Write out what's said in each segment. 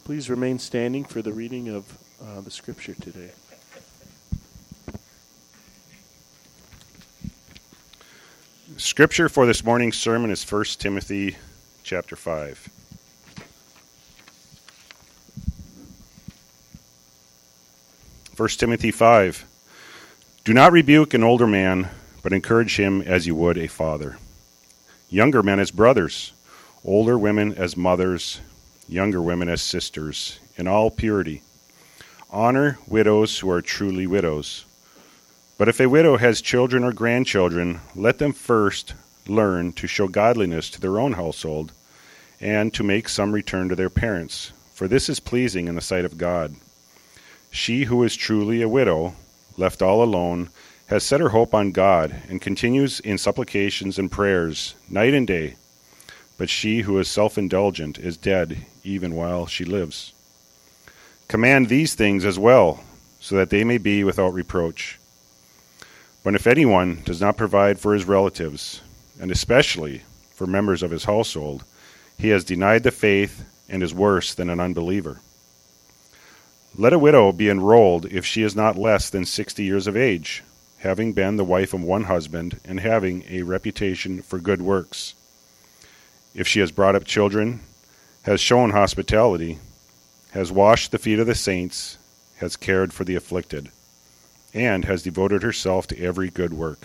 Please remain standing for the reading of the scripture today. Scripture for this morning's sermon is 1 Timothy chapter 5. First Timothy 5. Do not rebuke an older man, but encourage him as you would a father. Younger men as brothers, older women as mothers, younger women as sisters, in all purity. Honor widows who are truly widows. But if a widow has children or grandchildren, let them first learn to show godliness to their own household, and to make some return to their parents, for this is pleasing in the sight of God. She who is truly a widow, left all alone, has set her hope on God, and continues in supplications and prayers, night and day. But she who is self-indulgent is dead, even while she lives. Command these things as well, so that they may be without reproach. But if anyone does not provide for his relatives, and especially for members of his household, he has denied the faith and is worse than an unbeliever. Let a widow be enrolled if she is not less than 60 years of age, having been the wife of one husband and having a reputation for good works. If she has brought up children, has shown hospitality, has washed the feet of the saints, has cared for the afflicted, and has devoted herself to every good work.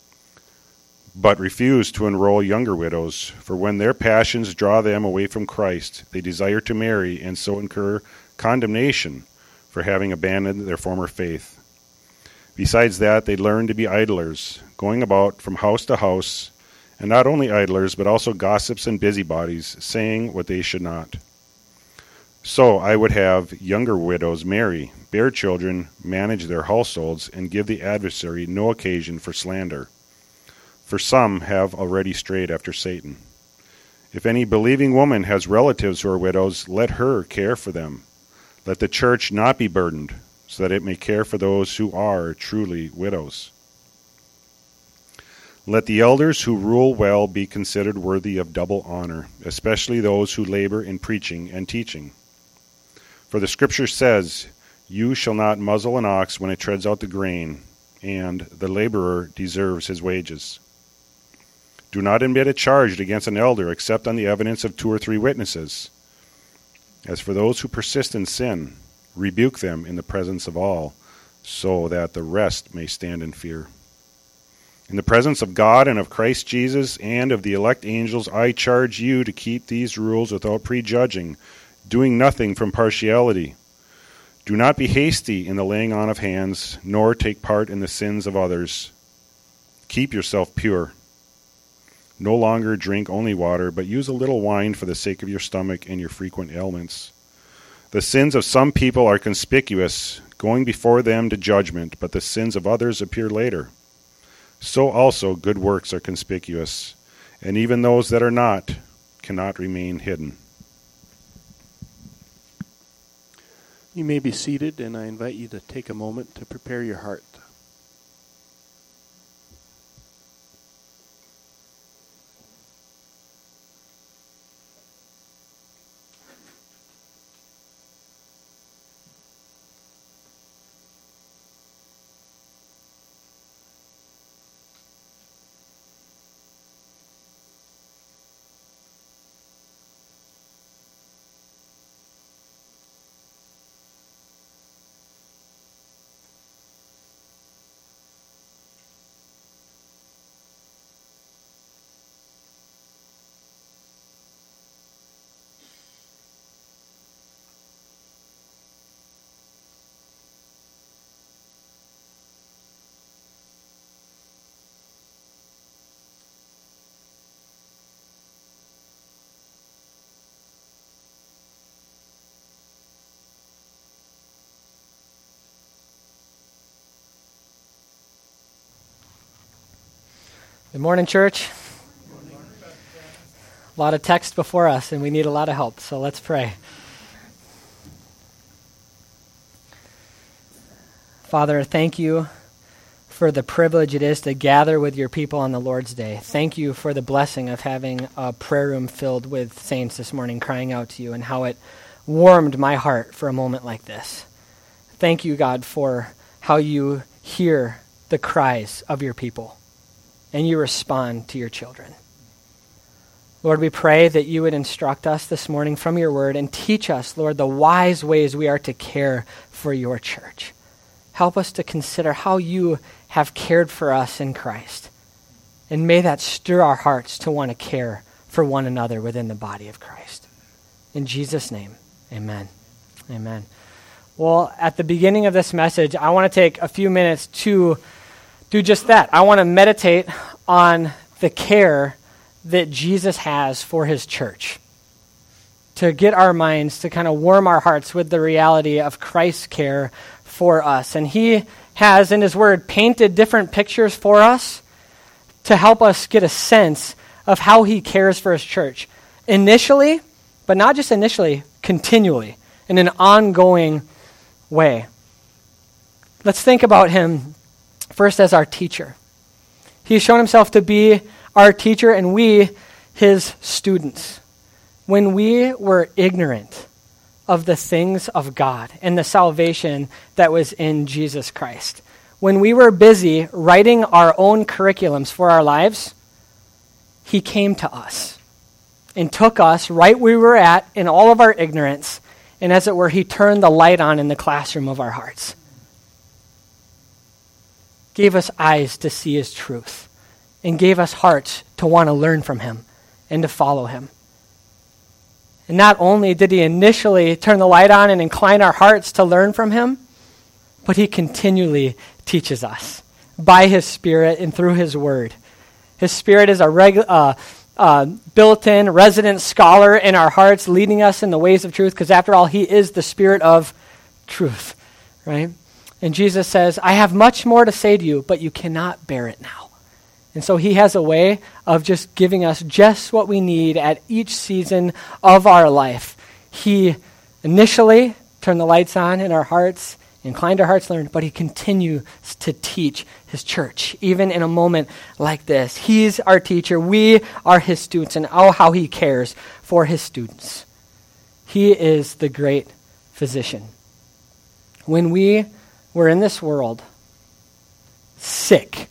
But refuse to enroll younger widows, for when their passions draw them away from Christ, they desire to marry and so incur condemnation for having abandoned their former faith. Besides that, they learn to be idlers, going about from house to house, and not only idlers, but also gossips and busybodies, saying what they should not. So I would have younger widows marry, bear children, manage their households, and give the adversary no occasion for slander. For some have already strayed after Satan. If any believing woman has relatives who are widows, let her care for them. Let the church not be burdened, so that it may care for those who are truly widows. Let the elders who rule well be considered worthy of double honor, especially those who labor in preaching and teaching. For the Scripture says, You shall not muzzle an ox when it treads out the grain, and the laborer deserves his wages. Do not admit a charge against an elder except on the evidence of 2 or 3 witnesses. As for those who persist in sin, rebuke them in the presence of all, so that the rest may stand in fear. In the presence of God and of Christ Jesus and of the elect angels, I charge you to keep these rules without prejudging, doing nothing from partiality. Do not be hasty in the laying on of hands, nor take part in the sins of others. Keep yourself pure. No longer drink only water, but use a little wine for the sake of your stomach and your frequent ailments. The sins of some people are conspicuous, going before them to judgment, but the sins of others appear later. So also good works are conspicuous, and even those that are not cannot remain hidden. You may be seated, and I invite you to take a moment to prepare your heart. Good morning, church. A lot of text before us, and we need a lot of help, so let's pray. Father, thank you for the privilege it is to gather with your people on the Lord's Day. Thank you for the blessing of having a prayer room filled with saints this morning crying out to you, and how it warmed my heart for a moment like this. Thank you, God, for how you hear the cries of your people and you respond to your children. Lord, we pray that you would instruct us this morning from your word and teach us, Lord, the wise ways we are to care for your church. Help us to consider how you have cared for us in Christ. And may that stir our hearts to want to care for one another within the body of Christ. In Jesus' name, amen. Amen. Well, at the beginning of this message, I want to take a few minutes to do just that. I want to meditate on the care that Jesus has for his church, to get our minds, to kind of warm our hearts with the reality of Christ's care for us. And he has, in his word, painted different pictures for us to help us get a sense of how he cares for his church. Initially, but not just initially, continually, in an ongoing way. Let's think about him first as our teacher. He's shown himself to be our teacher and we, his students. When we were ignorant of the things of God and the salvation that was in Jesus Christ, when we were busy writing our own curriculums for our lives, he came to us and took us right where we were at in all of our ignorance, and as it were, he turned the light on in the classroom of our hearts. Gave us eyes to see his truth, and gave us hearts to want to learn from him and to follow him. And not only did he initially turn the light on and incline our hearts to learn from him, but he continually teaches us by his Spirit and through his word. His Spirit is a built-in resident scholar in our hearts, leading us in the ways of truth, because after all, he is the Spirit of truth, right? And Jesus says, I have much more to say to you, but you cannot bear it now. And so he has a way of just giving us just what we need at each season of our life. He initially turned the lights on in our hearts, inclined our hearts to learn, but he continues to teach his church, even in a moment like this. He's our teacher. We are his students, and oh, how he cares for his students. He is the great physician. When we were in this world, sick,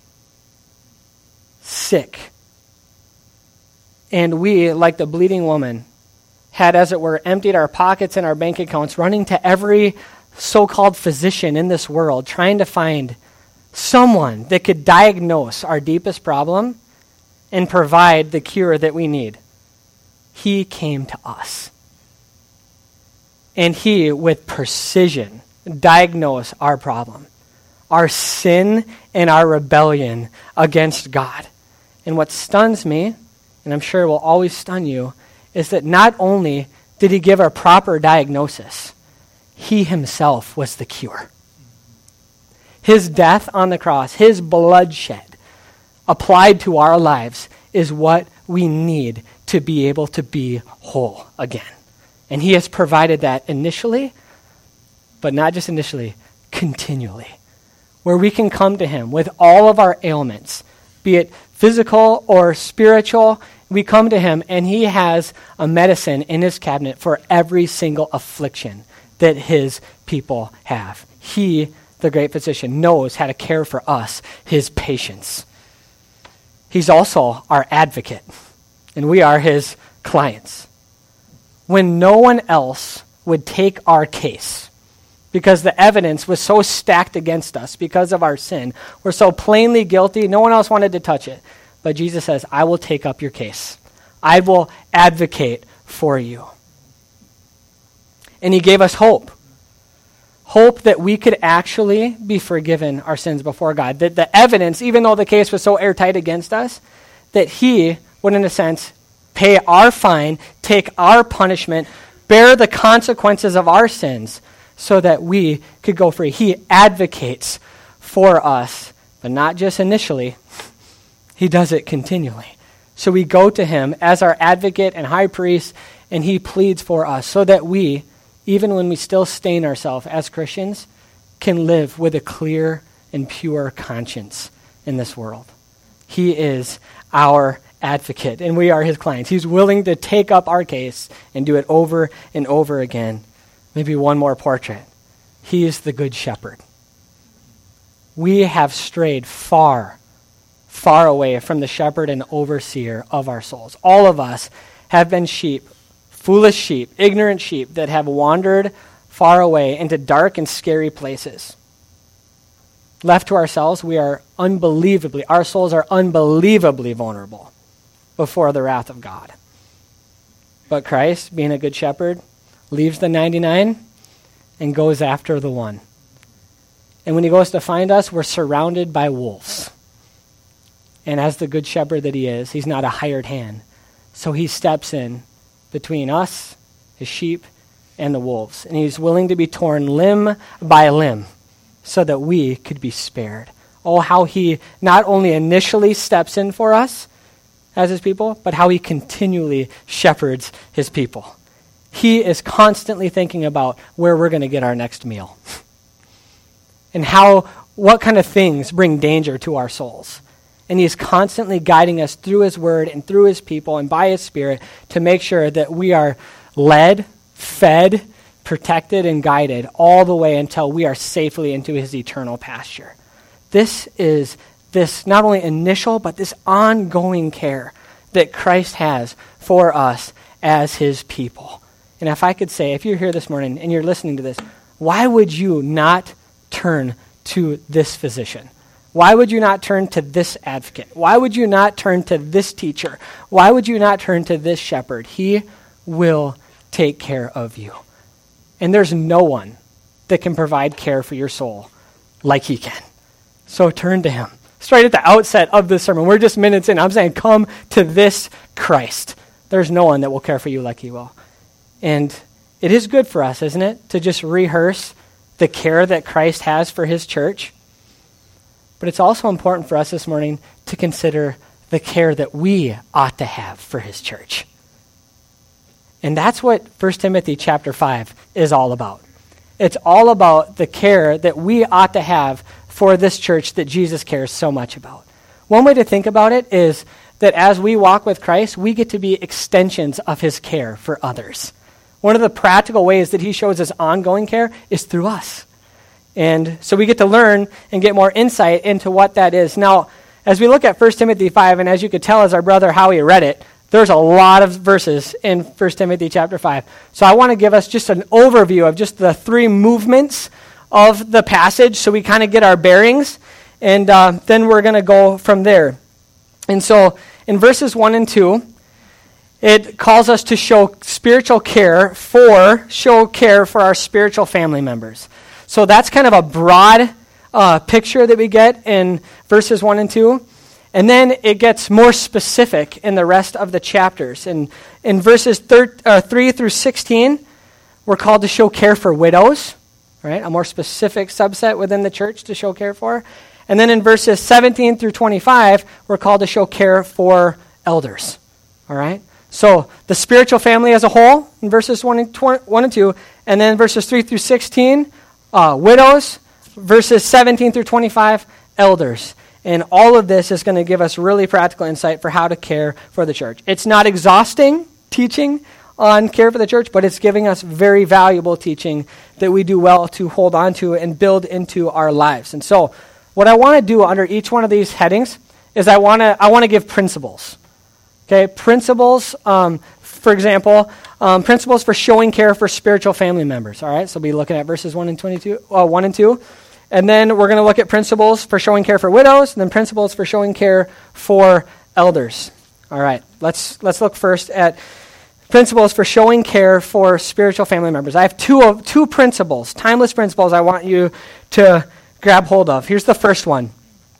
and we, like the bleeding woman, had, as it were, emptied our pockets and our bank accounts, running to every so-called physician in this world, trying to find someone that could diagnose our deepest problem and provide the cure that we need. He came to us. And he, with precision, diagnosed our problem, our sin and our rebellion against God. And what stuns me, and I'm sure will always stun you, is that not only did he give a proper diagnosis, he himself was the cure. His death on the cross, his bloodshed applied to our lives is what we need to be able to be whole again. And he has provided that initially, but not just initially, continually, where we can come to him with all of our ailments, be it physical or spiritual. We come to him and he has a medicine in his cabinet for every single affliction that his people have. He, the great physician, knows how to care for us, his patients. He's also our advocate, and we are his clients. When no one else would take our case, because the evidence was so stacked against us because of our sin, we're so plainly guilty, no one else wanted to touch it. But Jesus says, I will take up your case. I will advocate for you. And he gave us hope. Hope that we could actually be forgiven our sins before God. That the evidence, even though the case was so airtight against us, that he would, in a sense, pay our fine, take our punishment, bear the consequences of our sins, so that we could go free. He advocates for us, but not just initially. He does it continually. So we go to him as our advocate and high priest, and he pleads for us so that we, even when we still stain ourselves as Christians, can live with a clear and pure conscience in this world. He is our advocate, and we are his clients. He's willing to take up our case and do it over and over again Maybe one more portrait. He is the good shepherd. We have strayed far, far away from the shepherd and overseer of our souls. All of us have been sheep, foolish sheep, ignorant sheep that have wandered far away into dark and scary places. Left to ourselves, our souls are unbelievably vulnerable before the wrath of God. But Christ, being a good shepherd, leaves the 99 and goes after the one. And when he goes to find us, we're surrounded by wolves. And as the good shepherd that he is, he's not a hired hand. So he steps in between us, his sheep, and the wolves. And he's willing to be torn limb by limb so that we could be spared. Oh, how he not only initially steps in for us as his people, but how he continually shepherds his people. He is constantly thinking about where we're going to get our next meal and what kind of things bring danger to our souls. And he's constantly guiding us through his word and through his people and by his Spirit to make sure that we are led, fed, protected, and guided all the way until we are safely into his eternal pasture. This is not only initial, but this ongoing care that Christ has for us as his people. And if I could say, if you're here this morning and you're listening to this, why would you not turn to this physician? Why would you not turn to this advocate? Why would you not turn to this teacher? Why would you not turn to this shepherd? He will take care of you. And there's no one that can provide care for your soul like he can. So turn to him. Straight at the outset of this sermon, we're just minutes in. I'm saying, come to this Christ. There's no one that will care for you like he will. And it is good for us, isn't it, to just rehearse the care that Christ has for his church. But it's also important for us this morning to consider the care that we ought to have for his church. And that's what 1 Timothy chapter 5 is all about. It's all about the care that we ought to have for this church that Jesus cares so much about. One way to think about it is that as we walk with Christ, we get to be extensions of his care for others. One of the practical ways that he shows his ongoing care is through us. And so we get to learn and get more insight into what that is. Now, as we look at 1 Timothy 5, and as you could tell as our brother Howie read it, there's a lot of verses in 1 Timothy chapter 5. So I want to give us just an overview of just the three movements of the passage so we kind of get our bearings, and then we're going to go from there. And so in verses 1 and 2, it calls us to show care for our spiritual family members. So that's kind of a broad picture that we get in verses 1 and 2. And then it gets more specific in the rest of the chapters. And in verses 3 through 16, we're called to show care for widows, right? A more specific subset within the church to show care for. And then in verses 17 through 25, we're called to show care for elders, all right? So the spiritual family as a whole in verses 1 and 2, and then verses 3 through 16, widows, verses 17 through 25, elders. And all of this is going to give us really practical insight for how to care for the church. It's not exhausting teaching on care for the church, but it's giving us very valuable teaching that we do well to hold on to and build into our lives. And so what I want to do under each one of these headings is I want to give principles. Okay, principles, for example, principles for showing care for spiritual family members. All right, so we'll be looking at verses 1 and 2. And then we're going to look at principles for showing care for widows, and then principles for showing care for elders. All right, let's look first at principles for showing care for spiritual family members. I have two principles, timeless principles I want you to grab hold of. Here's the first one.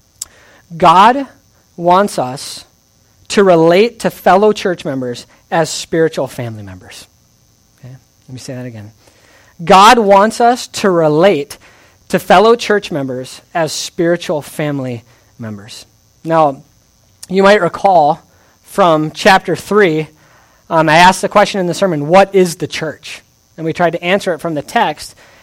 God wants us to relate to fellow church members as spiritual family members. Okay, let me say that again. God wants us to relate to fellow church members as spiritual family members. Now, you might recall from chapter 3, I asked the question in the sermon, what is the church? And we tried to answer it from the text.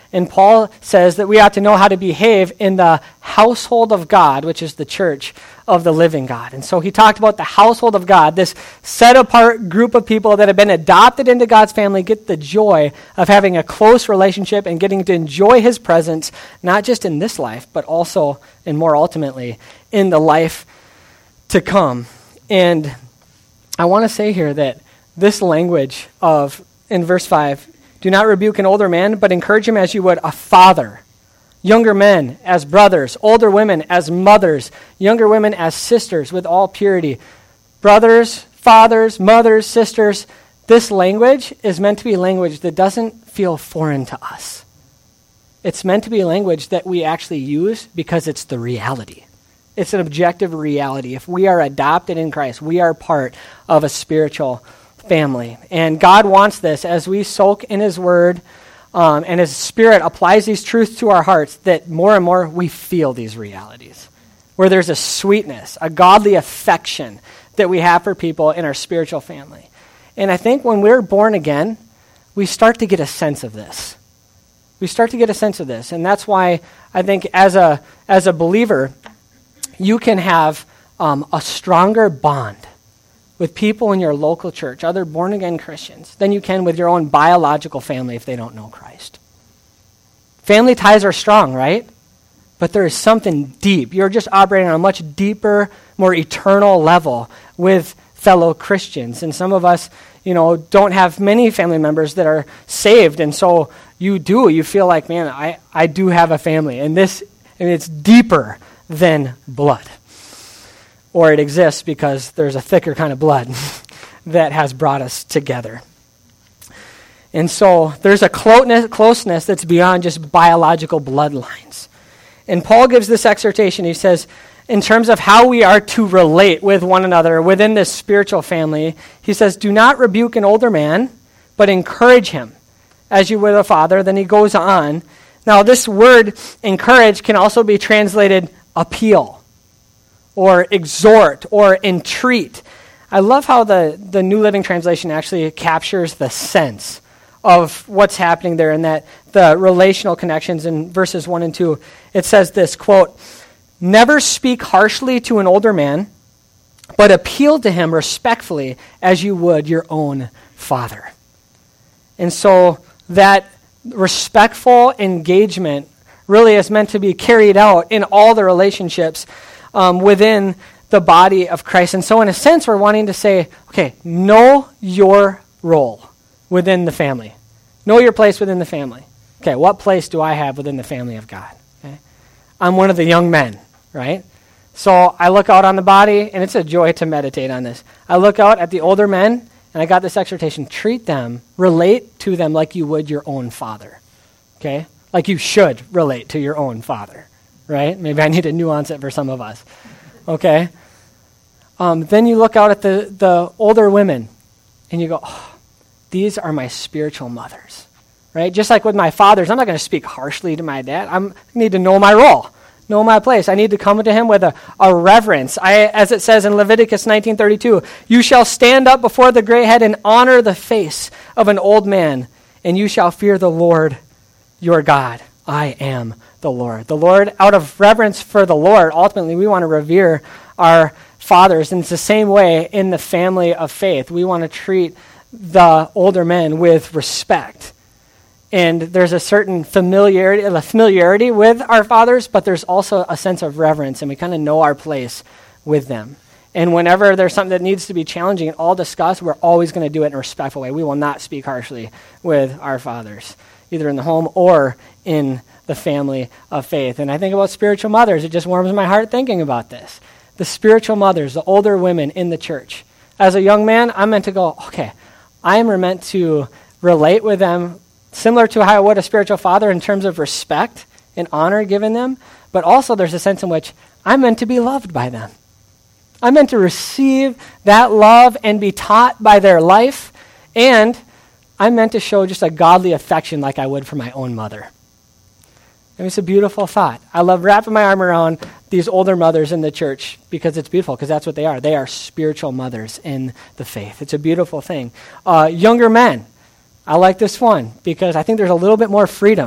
And Paul says that we ought to know how to behave in the household of God, which is the church of the living God. And so he talked about the household of God, this set-apart group of people that have been adopted into God's family, get the joy of having a close relationship and getting to enjoy his presence, not just in this life, but also, and more ultimately, in the life to come. And I want to say here that this language of, in verse 5, do not rebuke an older man, but encourage him as you would a father. Younger men as brothers, older women as mothers, younger women as sisters with all purity. Brothers, fathers, mothers, sisters. This language is meant to be language that doesn't feel foreign to us. It's meant to be language that we actually use because it's the reality. It's an objective reality. If we are adopted in Christ, we are part of a spiritual family. And God wants this as we soak in his word, and his Spirit applies these truths to our hearts, that more and more we feel these realities, where there's a sweetness, a godly affection that we have for people in our spiritual family. And I think when we're born again, we start to get a sense of this. We start to get a sense of this. And that's why I think as a believer, you can have a stronger bond with people in your local church, other born-again Christians, than you can with your own biological family if they don't know Christ. Family ties are strong, right? But there is something deep. You're just operating on a much deeper, more eternal level with fellow Christians. And some of us, don't have many family members that are saved. And so you feel like, man, I do have a family. And it's deeper than blood. Or it exists because there's a thicker kind of blood that has brought us together. And so there's a closeness that's beyond just biological bloodlines. And Paul gives this exhortation. He says, in terms of how we are to relate with one another within this spiritual family, he says, do not rebuke an older man, but encourage him as you would a father. Then he goes on. Now, this word encourage can also be translated appeal, or exhort, or entreat. I love how the New Living Translation actually captures the sense of what's happening there, and that the relational connections in verses 1 and 2. It says this, quote, never speak harshly to an older man, but appeal to him respectfully as you would your own father. And so that respectful engagement really is meant to be carried out in all the relationships within the body of Christ. And so in a sense, we're wanting to say, okay, know your role within the family. Know your place within the family. Okay, what place do I have within the family of God? Okay? I'm one of the young men, right? So I look out on the body, and it's a joy to meditate on this. I look out at the older men, and I got this exhortation, treat them, relate to them like you would your own father. Okay? Like you should relate to your own father. Right? Maybe I need to nuance it for some of us. Okay? Then you look out at the older women, and you go, these are my spiritual mothers. Right? Just like with my fathers, I'm not going to speak harshly to my dad. I need to know my role, know my place. I need to come to him with a reverence. As it says in Leviticus 19:32, you shall stand up before the gray head and honor the face of an old man, and you shall fear the Lord your God. I am the Lord. The Lord, out of reverence for the Lord, ultimately we want to revere our fathers. And it's the same way in the family of faith. We want to treat the older men with respect. And there's a certain familiarity with our fathers, but there's also a sense of reverence, and we kind of know our place with them. And whenever there's something that needs to be challenging and all discussed, we're always going to do it in a respectful way. We will not speak harshly with our fathers, either in the home or in the family of faith. And I think about spiritual mothers. It just warms my heart thinking about this. The spiritual mothers, the older women in the church. As a young man, I'm meant to go, okay, I am meant to relate with them similar to how I would a spiritual father in terms of respect and honor given them, but also there's a sense in which I'm meant to be loved by them. I'm meant to receive that love and be taught by their life, and I'm meant to show just a godly affection like I would for my own mother. And it's a beautiful thought. I love wrapping my arm around these older mothers in the church because it's beautiful, because that's what they are. They are spiritual mothers in the faith. It's a beautiful thing. Younger men, I like this one because I think there's a little bit more freedom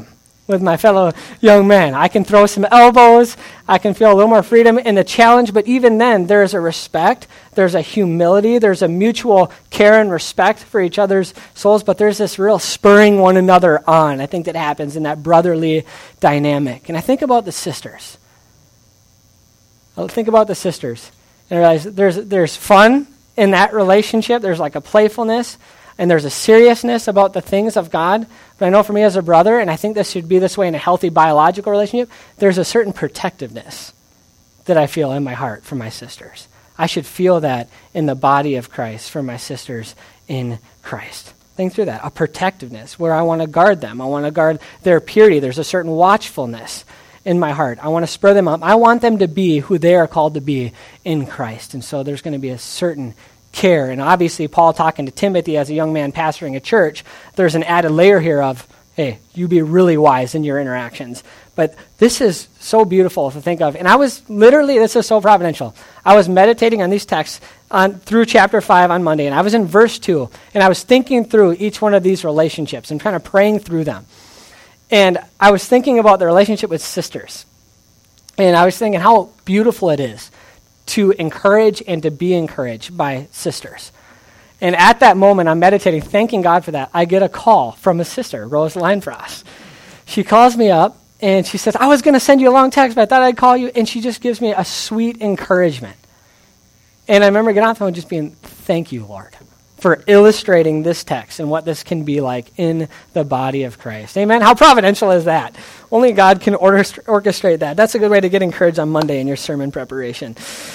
with my fellow young men. I can throw some elbows. I can feel a little more freedom in the challenge, but even then, there's a respect, there's a humility, there's a mutual care and respect for each other's souls, but there's this real spurring one another on, I think, that happens in that brotherly dynamic. And I think about the sisters. And I realize there's fun in that relationship. There's like a playfulness, and there's a seriousness about the things of God. But I know for me as a brother, and I think this should be this way in a healthy biological relationship, there's a certain protectiveness that I feel in my heart for my sisters. I should feel that in the body of Christ for my sisters in Christ. Think through that. A protectiveness where I want to guard them. I want to guard their purity. There's a certain watchfulness in my heart. I want to spur them up. I want them to be who they are called to be in Christ. And so there's going to be a certain care. And obviously, Paul talking to Timothy as a young man pastoring a church, there's an added layer here of, hey, you be really wise in your interactions. But this is so beautiful to think of. And I was literally, this is so providential. I was meditating on these texts through chapter 5 on Monday, and I was in verse 2, and I was thinking through each one of these relationships and kind of praying through them. And I was thinking about the relationship with sisters. And I was thinking how beautiful it is to encourage and to be encouraged by sisters. And at that moment, I'm meditating, thanking God for that. I get a call from a sister, Rose Leinfrost. She calls me up, and she says, I was going to send you a long text, but I thought I'd call you. And she just gives me a sweet encouragement. And I remember getting off the phone just being, thank you, Lord, for illustrating this text and what this can be like in the body of Christ. Amen? How providential is that? Only God can orchestrate that. That's a good way to get encouraged on Monday in your sermon preparation.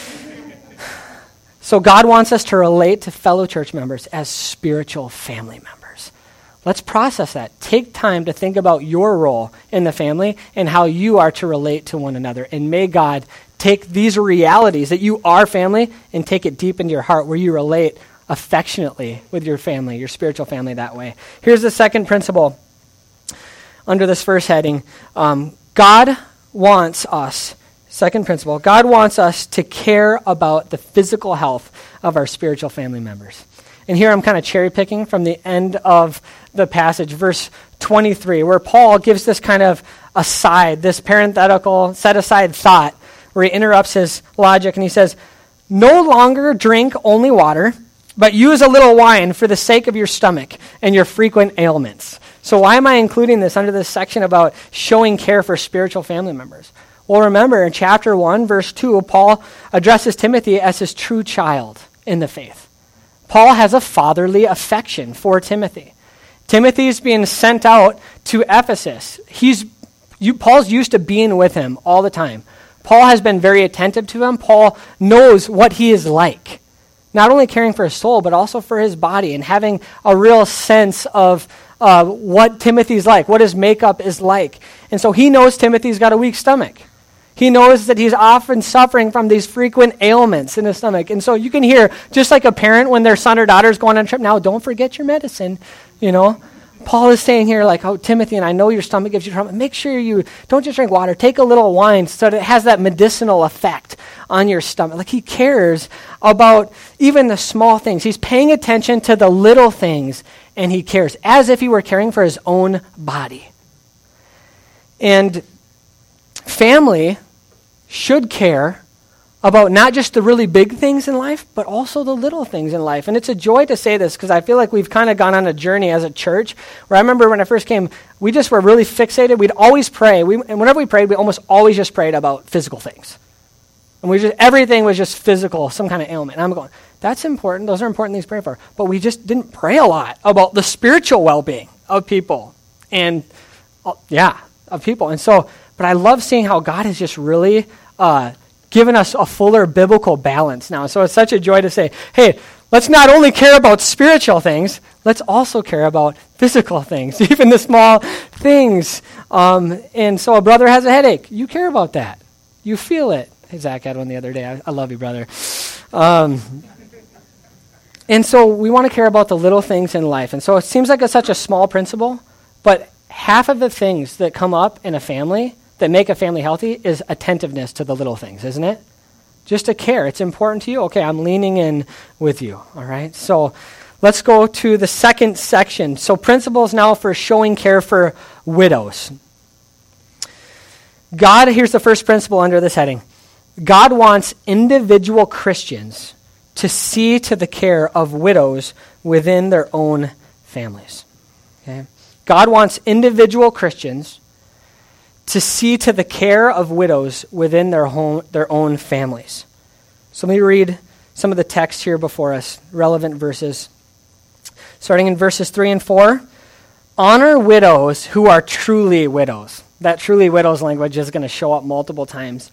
So God wants us to relate to fellow church members as spiritual family members. Let's process that. Take time to think about your role in the family and how you are to relate to one another. And may God take these realities that you are family and take it deep into your heart where you relate affectionately with your family, your spiritual family that way. Here's the second principle under this first heading. God wants us to care about the physical health of our spiritual family members. And here I'm kind of cherry picking from the end of the passage, verse 23, where Paul gives this kind of aside, this parenthetical set-aside thought, where he interrupts his logic and he says, no longer drink only water, but use a little wine for the sake of your stomach and your frequent ailments. So why am I including this under this section about showing care for spiritual family members? Well, remember, in chapter 1, verse 2, Paul addresses Timothy as his true child in the faith. Paul has a fatherly affection for Timothy. Timothy's being sent out to Ephesus. Paul's used to being with him all the time. Paul has been very attentive to him. Paul knows what he is like. Not only caring for his soul, but also for his body and having a real sense of what Timothy's like, what his makeup is like. And so he knows Timothy's got a weak stomach. He knows that he's often suffering from these frequent ailments in his stomach. And so you can hear, just like a parent when their son or daughter is going on a trip, now don't forget your medicine, Paul is saying here, like, oh, Timothy, and I know your stomach gives you trouble. Make sure you don't just drink water. Take a little wine so that it has that medicinal effect on your stomach. Like, he cares about even the small things. He's paying attention to the little things, and he cares as if he were caring for his own body. And family should care about not just the really big things in life, but also the little things in life. And it's a joy to say this because I feel like we've kind of gone on a journey as a church where I remember when I first came, we just were really fixated. We'd always pray. And whenever we prayed, we almost always just prayed about physical things. And everything was just physical, some kind of ailment. And I'm going, that's important. Those are important things to pray for. But we just didn't pray a lot about the spiritual well-being of people. And, of people. And so, but I love seeing how God has just really given us a fuller biblical balance now. So it's such a joy to say, hey, let's not only care about spiritual things, let's also care about physical things, even the small things. And so a brother has a headache. You care about that. You feel it. Hey, Zach had one the other day. I love you, brother. And so we want to care about the little things in life. And so it seems like it's such a small principle, but half of the things that come up in a family that make a family healthy is attentiveness to the little things, isn't it? Just to care. It's important to you. Okay, I'm leaning in with you, all right? So let's go to the second section. So principles now for showing care for widows. God, here's the first principle under this heading. God wants individual Christians to see to the care of widows within their own families. Okay? God wants individual Christians to see to the care of widows within their own families. So let me read some of the text here before us, relevant verses. Starting in verses 3 and 4, honor widows who are truly widows. That truly widows language is going to show up multiple times.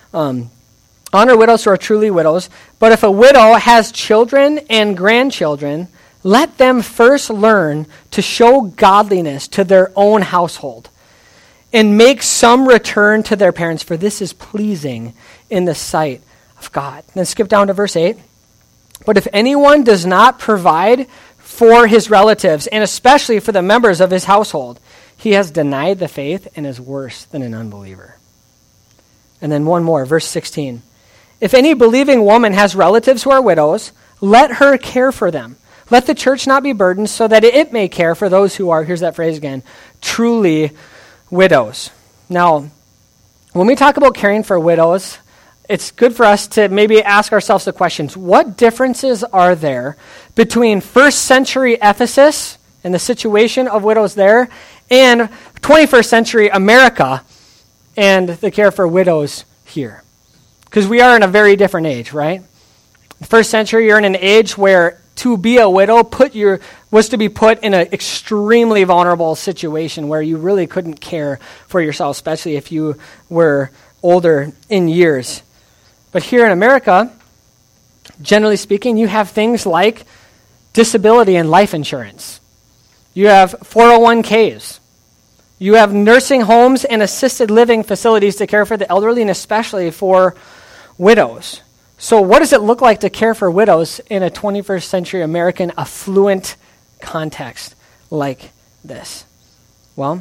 Honor widows who are truly widows, but if a widow has children and grandchildren, let them first learn to show godliness to their own household and make some return to their parents, for this is pleasing in the sight of God. Then skip down to verse 8. But if anyone does not provide for his relatives, and especially for the members of his household, he has denied the faith and is worse than an unbeliever. And then one more, verse 16. If any believing woman has relatives who are widows, let her care for them. Let the church not be burdened, so that it may care for those who are, here's that phrase again, truly widows. Now, when we talk about caring for widows, it's good for us to maybe ask ourselves the questions, what differences are there between first century Ephesus and the situation of widows there and 21st century America and the care for widows here? Because we are in a very different age, right? The first century, you're in an age where to be a widow was to be put in an extremely vulnerable situation where you really couldn't care for yourself, especially if you were older in years. But here in America, generally speaking, you have things like disability and life insurance. You have 401ks. You have nursing homes and assisted living facilities to care for the elderly and especially for widows. So what does it look like to care for widows in a 21st century American affluent context like this? Well,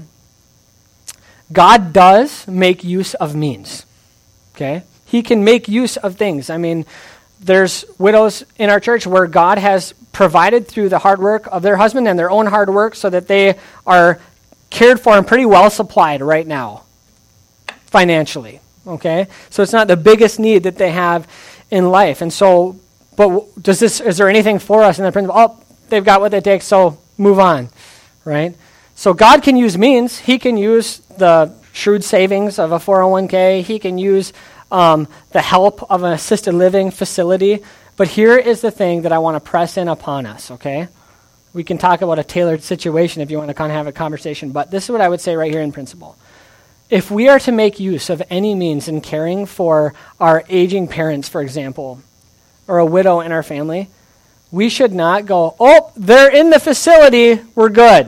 God does make use of means, okay? He can make use of things. I mean, there's widows in our church where God has provided through the hard work of their husband and their own hard work so that they are cared for and pretty well supplied right now, financially, okay? So it's not the biggest need that they have in life. And so, but is there anything for us in the principle? Oh, they've got what they take, so move on, right? So God can use means. He can use the shrewd savings of a 401k. He can use the help of an assisted living facility. But here is the thing that I want to press in upon us, okay? We can talk about a tailored situation if you want to kind of have a conversation, but this is what I would say right here in principle. If we are to make use of any means in caring for our aging parents, for example, or a widow in our family, we should not go, oh, they're in the facility, we're good.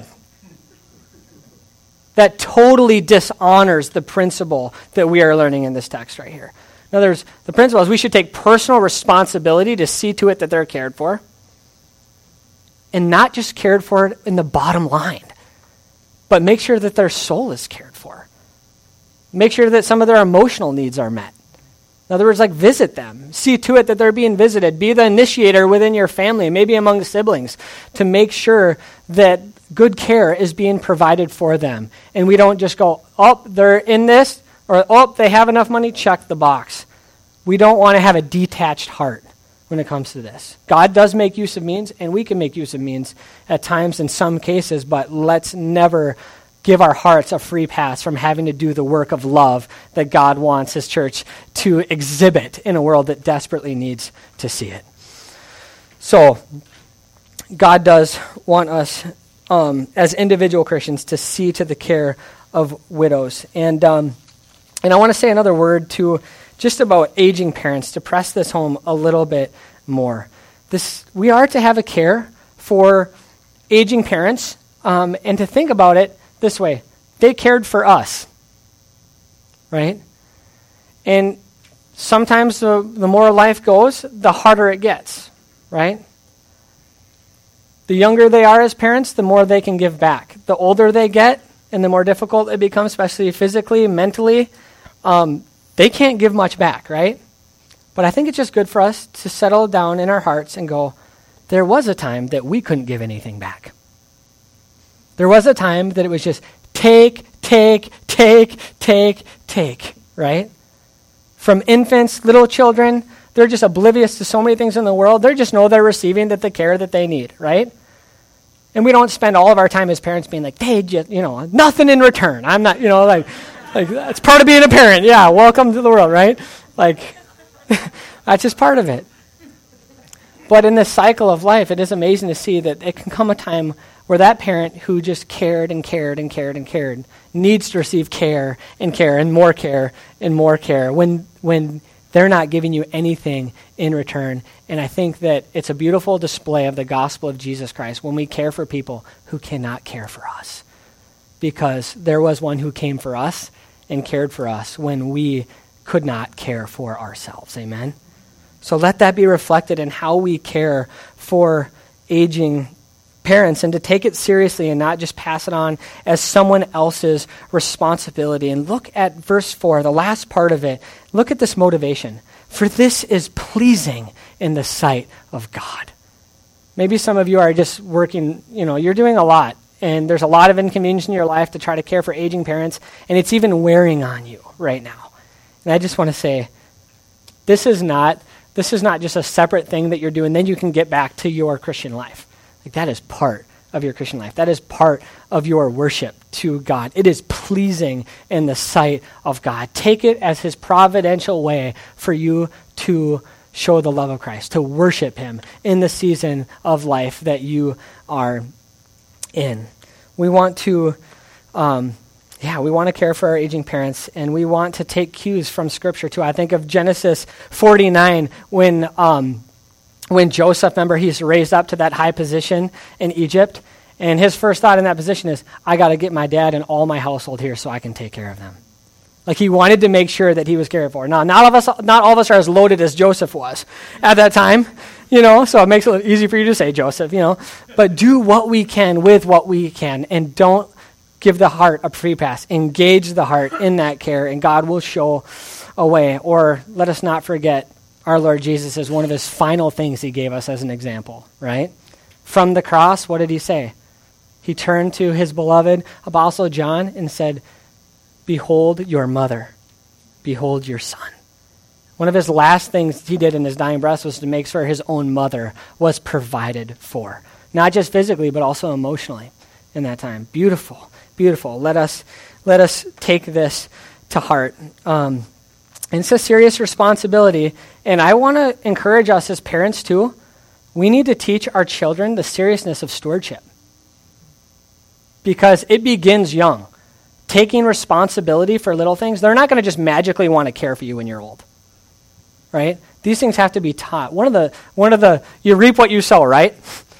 That totally dishonors the principle that we are learning in this text right here. In other words, the principle is we should take personal responsibility to see to it that they're cared for, and not just cared for in the bottom line, but make sure that their soul is cared for. Make sure that some of their emotional needs are met. In other words, like visit them. See to it that they're being visited. Be the initiator within your family, maybe among the siblings, to make sure that good care is being provided for them. And we don't just go, oh, they're in this, or oh, they have enough money, check the box. We don't want to have a detached heart when it comes to this. God does make use of means, and we can make use of means at times in some cases, but let's never give our hearts a free pass from having to do the work of love that God wants his church to exhibit in a world that desperately needs to see it. So, God does want us as individual Christians to see to the care of widows. And I want to say another word to just about aging parents to press this home a little bit more. We are to have a care for aging parents and to think about it this way. They cared for us, right? And sometimes the more life goes, the harder it gets, right? The younger they are as parents, the more they can give back. The older they get and the more difficult it becomes, especially physically, mentally, they can't give much back, right? But I think it's just good for us to settle down in our hearts and go, there was a time that we couldn't give anything back. There was a time that it was just take, take, right? From infants, little children, they're just oblivious to so many things in the world. They just know they're receiving the care that they need, right? And we don't spend all of our time as parents being like, hey, just, nothing in return. I'm not, like that's part of being a parent. Yeah, welcome to the world, right? Like, that's just part of it. But in this cycle of life, it is amazing to see that it can come a time where that parent who just cared and cared and cared and cared needs to receive care and more care and more care when they're not giving you anything in return. And I think that it's a beautiful display of the gospel of Jesus Christ when we care for people who cannot care for us. Because there was one who came for us and cared for us when we could not care for ourselves. Amen? So let that be reflected in how we care for aging parents, and to take it seriously and not just pass it on as someone else's responsibility. And look at verse 4, the last part of it. Look at this motivation. For this is pleasing in the sight of God. Maybe some of you are just working, you're doing a lot, and there's a lot of inconvenience in your life to try to care for aging parents, and it's even wearing on you right now. And I just want to say, this is not just a separate thing that you're doing, then you can get back to your Christian life. Like, that is part of your Christian life. That is part of your worship to God. It is pleasing in the sight of God. Take it as his providential way for you to show the love of Christ, to worship him in the season of life that you are in. We want to care for our aging parents, and we want to take cues from Scripture too. I think of Genesis 49 when Joseph, remember, he's raised up to that high position in Egypt, and his first thought in that position is, I got to get my dad and all my household here so I can take care of them. Like, he wanted to make sure that he was cared for. Now, not all of us are as loaded as Joseph was at that time, so it makes it easy for you to say, Joseph, But do what we can with what we can, and don't give the heart a free pass. Engage the heart in that care, and God will show a way. Or let us not forget our Lord Jesus as one of his final things he gave us as an example, right? From the cross, what did he say? He turned to his beloved Apostle John and said, behold your mother, behold your son. One of his last things he did in his dying breath was to make sure his own mother was provided for. Not just physically, but also emotionally in that time. Beautiful, beautiful. Let us take this to heart. And it's a serious responsibility, and I want to encourage us as parents too. We need to teach our children the seriousness of stewardship, because it begins young. Taking responsibility for little things, they're not going to just magically want to care for you when you're old, right? These things have to be taught. One of the you reap what you sow, right?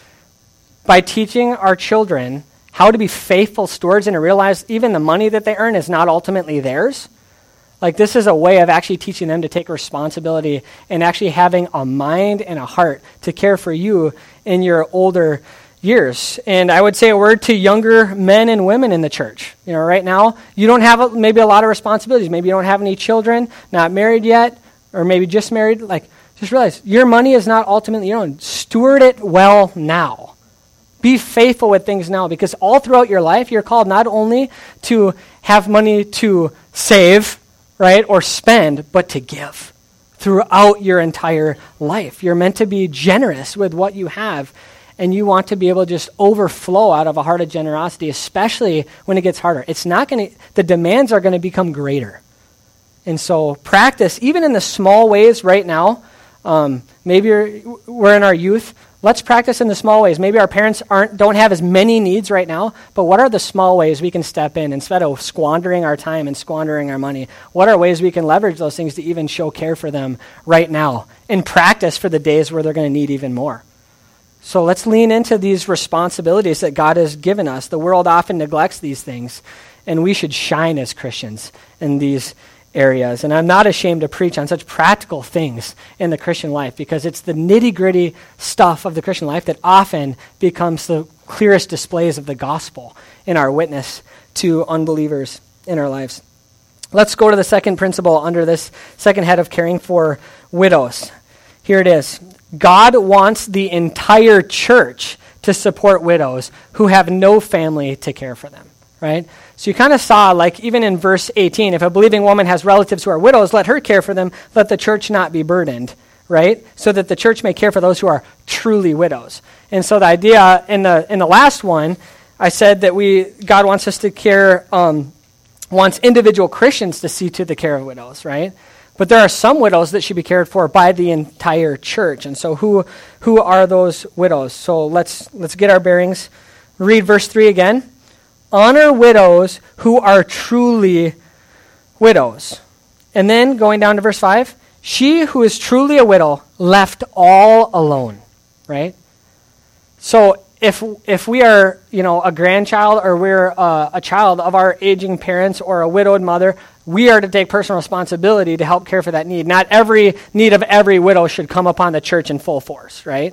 By teaching our children how to be faithful stewards and to realize even the money that they earn is not ultimately theirs. Like, this is a way of actually teaching them to take responsibility and actually having a mind and a heart to care for you in your older years. And I would say a word to younger men and women in the church. Right now, you don't have maybe a lot of responsibilities. Maybe you don't have any children, not married yet, or maybe just married. Just realize your money is not ultimately your own. Steward it well now. Be faithful with things now, because all throughout your life, you're called not only to have money to save, right, or spend, but to give throughout your entire life. You're meant to be generous with what you have, and you want to be able to just overflow out of a heart of generosity, especially when it gets harder. The demands are going to become greater. And so practice, even in the small ways right now. Maybe we're in our youth. Let's practice in the small ways. Maybe our parents don't have as many needs right now, but what are the small ways we can step in instead of squandering our time and squandering our money? What are ways we can leverage those things to even show care for them right now and practice for the days where they're going to need even more? So let's lean into these responsibilities that God has given us. The world often neglects these things, and we should shine as Christians in these areas. And I'm not ashamed to preach on such practical things in the Christian life, because it's the nitty-gritty stuff of the Christian life that often becomes the clearest displays of the gospel in our witness to unbelievers in our lives. Let's go to the second principle under this second head of caring for widows. Here it is. God wants the entire church to support widows who have no family to care for them. right? So you kind of saw, like even in verse 18, if a believing woman has relatives who are widows, let her care for them, let the church not be burdened, right? So that the church may care for those who are truly widows. And so the idea in the last one, I said that God wants us to care, wants individual Christians to see to the care of widows, right? But there are some widows that should be cared for by the entire church. And so who are those widows? So let's get our bearings. Read verse 3 again. Honor widows who are truly widows. And then going down to verse 5, she who is truly a widow left all alone, right? So if we are, a grandchild or we're a child of our aging parents or a widowed mother, we are to take personal responsibility to help care for that need. Not every need of every widow should come upon the church in full force, right?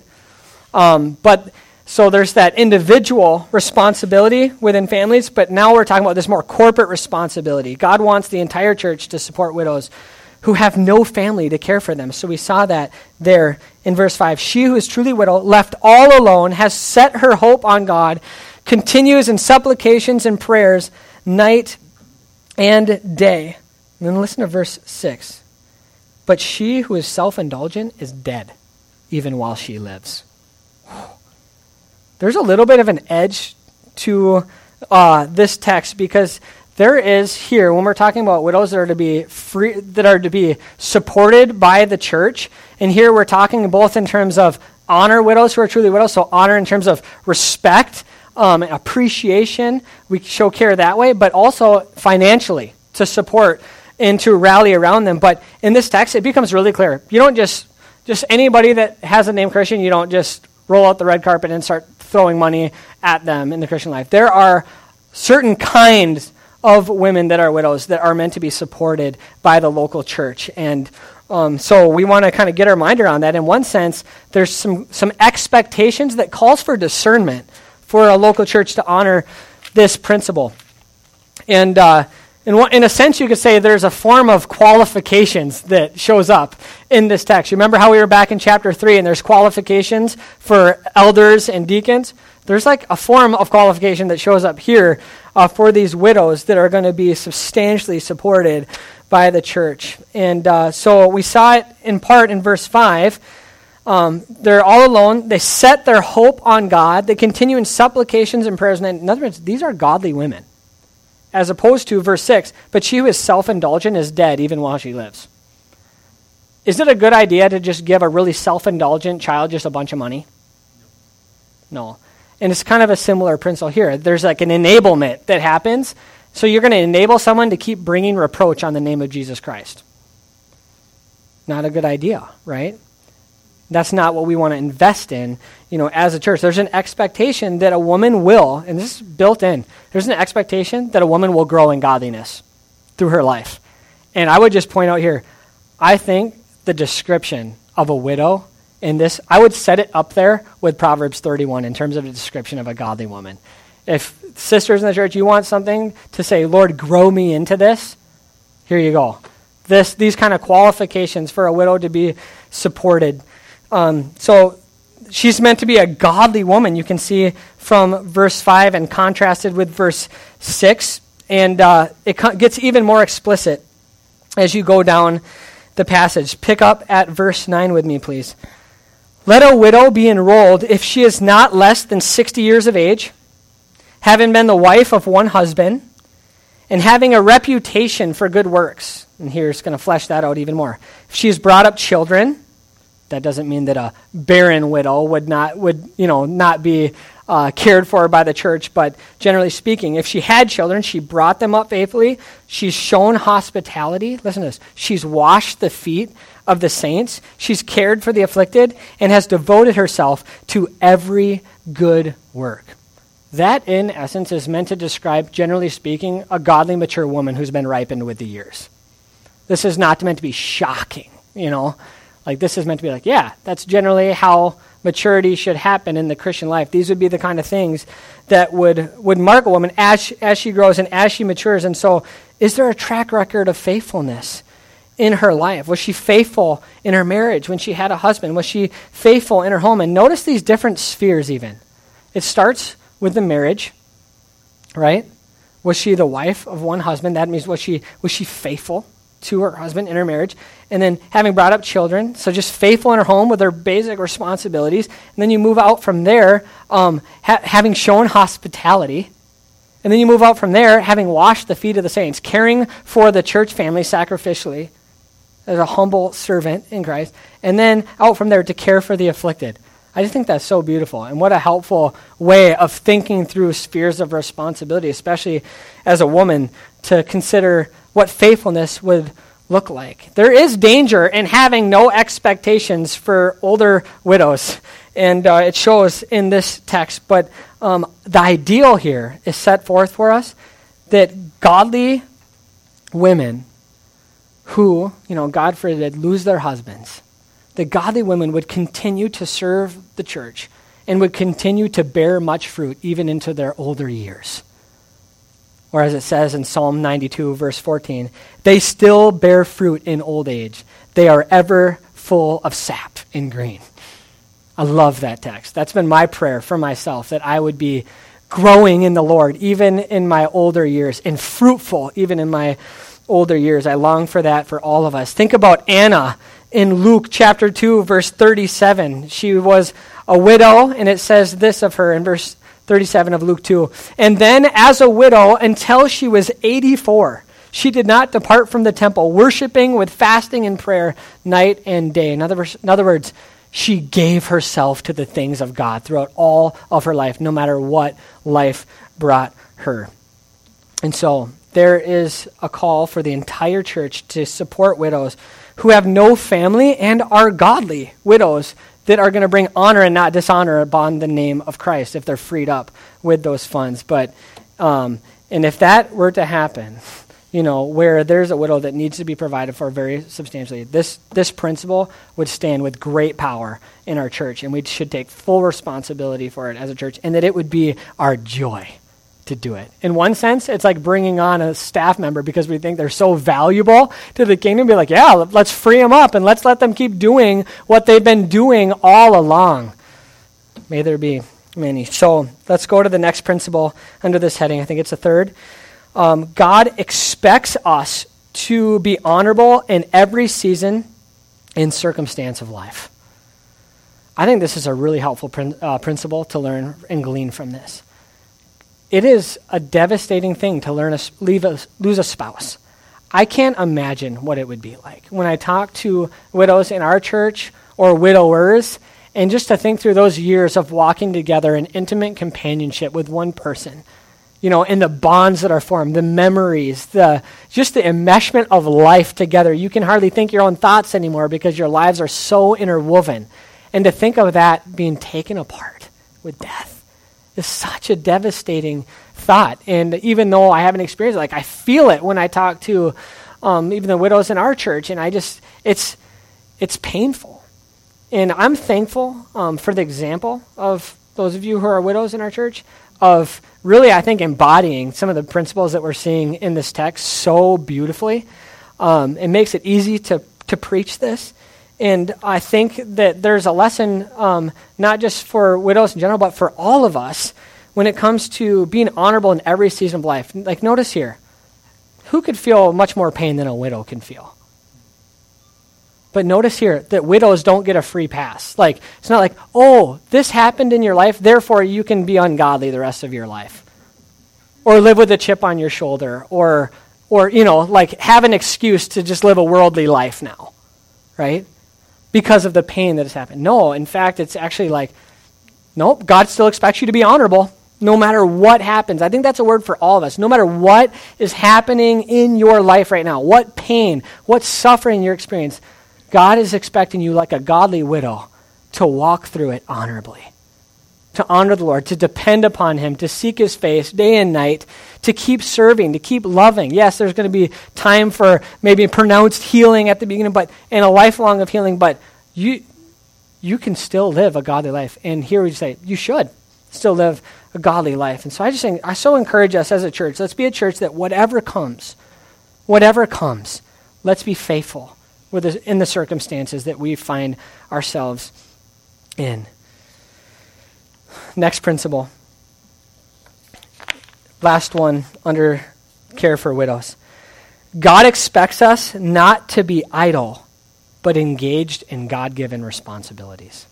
So there's that individual responsibility within families, but now we're talking about this more corporate responsibility. God wants the entire church to support widows who have no family to care for them. So we saw that there in verse 5. She who is truly widow, left all alone, has set her hope on God, continues in supplications and prayers night and day. And then listen to verse 6. But she who is self-indulgent is dead, even while she lives. There's a little bit of an edge to this text, because there is here, when we're talking about widows that are to be free, that are to be supported by the church, and here we're talking both in terms of honor widows who are truly widows, so honor in terms of respect, appreciation, we show care that way, but also financially to support and to rally around them. But in this text, it becomes really clear. You don't just anybody that has a name Christian, you don't just roll out the red carpet and start throwing money at them in the Christian life. There are certain kinds of women that are widows that are meant to be supported by the local church. And so we want to kind of get our mind around that. In one sense, there's some expectations that calls for discernment for a local church to honor this principle. And in a sense, you could say there's a form of qualifications that shows up in this text. You remember how we were back in chapter 3, and there's qualifications for elders and deacons? There's like a form of qualification that shows up here for these widows that are going to be substantially supported by the church. And so we saw it in part in verse 5. They're all alone. They set their hope on God. They continue in supplications and prayers. And in other words, these are godly women. As opposed to verse 6, but she who is self-indulgent is dead even while she lives. Is it a good idea to just give a really self-indulgent child just a bunch of money? No. And it's kind of a similar principle here. There's like an enablement that happens. So you're going to enable someone to keep bringing reproach on the name of Jesus Christ. Not a good idea, right? That's not what we want to invest in, as a church. There's an expectation that a woman will, and this is built in, there's an expectation that a woman will grow in godliness through her life. And I would just point out here, I think the description of a widow in this, I would set it up there with Proverbs 31 in terms of a description of a godly woman. If sisters in the church, you want something to say, Lord, grow me into this, here you go. These kind of qualifications for a widow to be supported. So she's meant to be a godly woman, you can see from verse 5 and contrasted with verse 6. And it gets even more explicit as you go down the passage. Pick up at verse 9 with me, please. Let a widow be enrolled if she is not less than 60 years of age, having been the wife of one husband, and having a reputation for good works. And here's going to flesh that out even more. If she has brought up children, that doesn't mean that a barren widow would not be cared for by the church, but generally speaking, if she had children, she brought them up faithfully, she's shown hospitality, listen to this, she's washed the feet of the saints, she's cared for the afflicted, and has devoted herself to every good work. That, in essence, is meant to describe, generally speaking, a godly, mature woman who's been ripened with the years. This is not meant to be shocking, Like, this is meant to be like, yeah, that's generally how maturity should happen in the Christian life. These would be the kind of things that would mark a woman as she grows and as she matures. And so, is there a track record of faithfulness in her life? Was she faithful in her marriage when she had a husband? Was she faithful in her home? And notice these different spheres even. It starts with the marriage, right? Was she the wife of one husband? That means was she faithful to her husband in her marriage? And then having brought up children, so just faithful in her home with her basic responsibilities. And then you move out from there, having shown hospitality. And then you move out from there, having washed the feet of the saints, caring for the church family sacrificially as a humble servant in Christ. And then out from there to care for the afflicted. I just think that's so beautiful, and what a helpful way of thinking through spheres of responsibility, especially as a woman, to consider what faithfulness would look like. There is danger in having no expectations for older widows, and it shows in this text, but the ideal here is set forth for us that godly women who, God forbid, lose their husbands, the godly women would continue to serve the church and would continue to bear much fruit even into their older years. Or as it says in Psalm 92, verse 14, they still bear fruit in old age. They are ever full of sap and green. I love that text. That's been my prayer for myself, that I would be growing in the Lord even in my older years and fruitful even in my older years. I long for that for all of us. Think about Anna in Luke chapter 2, verse 37. She was a widow, and it says this of her in verse 37 of Luke 2. And then as a widow until she was 84, she did not depart from the temple, worshiping with fasting and prayer night and day. In other words, she gave herself to the things of God throughout all of her life, no matter what life brought her. And so there is a call for the entire church to support widows who have no family and are godly widows that are going to bring honor and not dishonor upon the name of Christ if they're freed up with those funds. But and if that were to happen, where there's a widow that needs to be provided for very substantially, this principle would stand with great power in our church, and we should take full responsibility for it as a church, and that it would be our joy to do it. In one sense, it's like bringing on a staff member because we think they're so valuable to the kingdom. Be like, yeah, let's free them up and let's let them keep doing what they've been doing all along. May there be many. So let's go to the next principle under this heading. I think it's the third. God expects us to be honorable in every season and circumstance of life. I think this is a really helpful principle to learn and glean from this. It is a devastating thing to lose a spouse. I can't imagine what it would be like when I talk to widows in our church or widowers, and just to think through those years of walking together in intimate companionship with one person, and the bonds that are formed, the memories, just the enmeshment of life together. You can hardly think your own thoughts anymore because your lives are so interwoven. And to think of that being taken apart with death is such a devastating thought. And even though I haven't experienced it, I feel it when I talk to even the widows in our church, and it's painful. And I'm thankful for the example of those of you who are widows in our church of really, I think, embodying some of the principles that we're seeing in this text so beautifully. It makes it easy to preach this. And I think that there's a lesson, not just for widows in general, but for all of us when it comes to being honorable in every season of life. Like, notice here, who could feel much more pain than a widow can feel? But notice here that widows don't get a free pass. Like, it's not like, oh, this happened in your life, therefore you can be ungodly the rest of your life. Or live with a chip on your shoulder, or have an excuse to just live a worldly life now, right? Because of the pain that has happened. No, in fact, it's actually like, nope, God still expects you to be honorable no matter what happens. I think that's a word for all of us. No matter what is happening in your life right now, what pain, what suffering you're experiencing, God is expecting you, like a godly widow, to walk through it honorably, to honor the Lord, to depend upon Him, to seek His face day and night, to keep serving, to keep loving. Yes, there's going to be time for maybe pronounced healing at the beginning, and a lifelong of healing, but you can still live a godly life. And here we say, you should still live a godly life. And so I so encourage us as a church, let's be a church that whatever comes, let's be faithful in the circumstances that we find ourselves in. Next principle. last one under care for widows. God expects us not to be idle, but engaged in God-given responsibilities.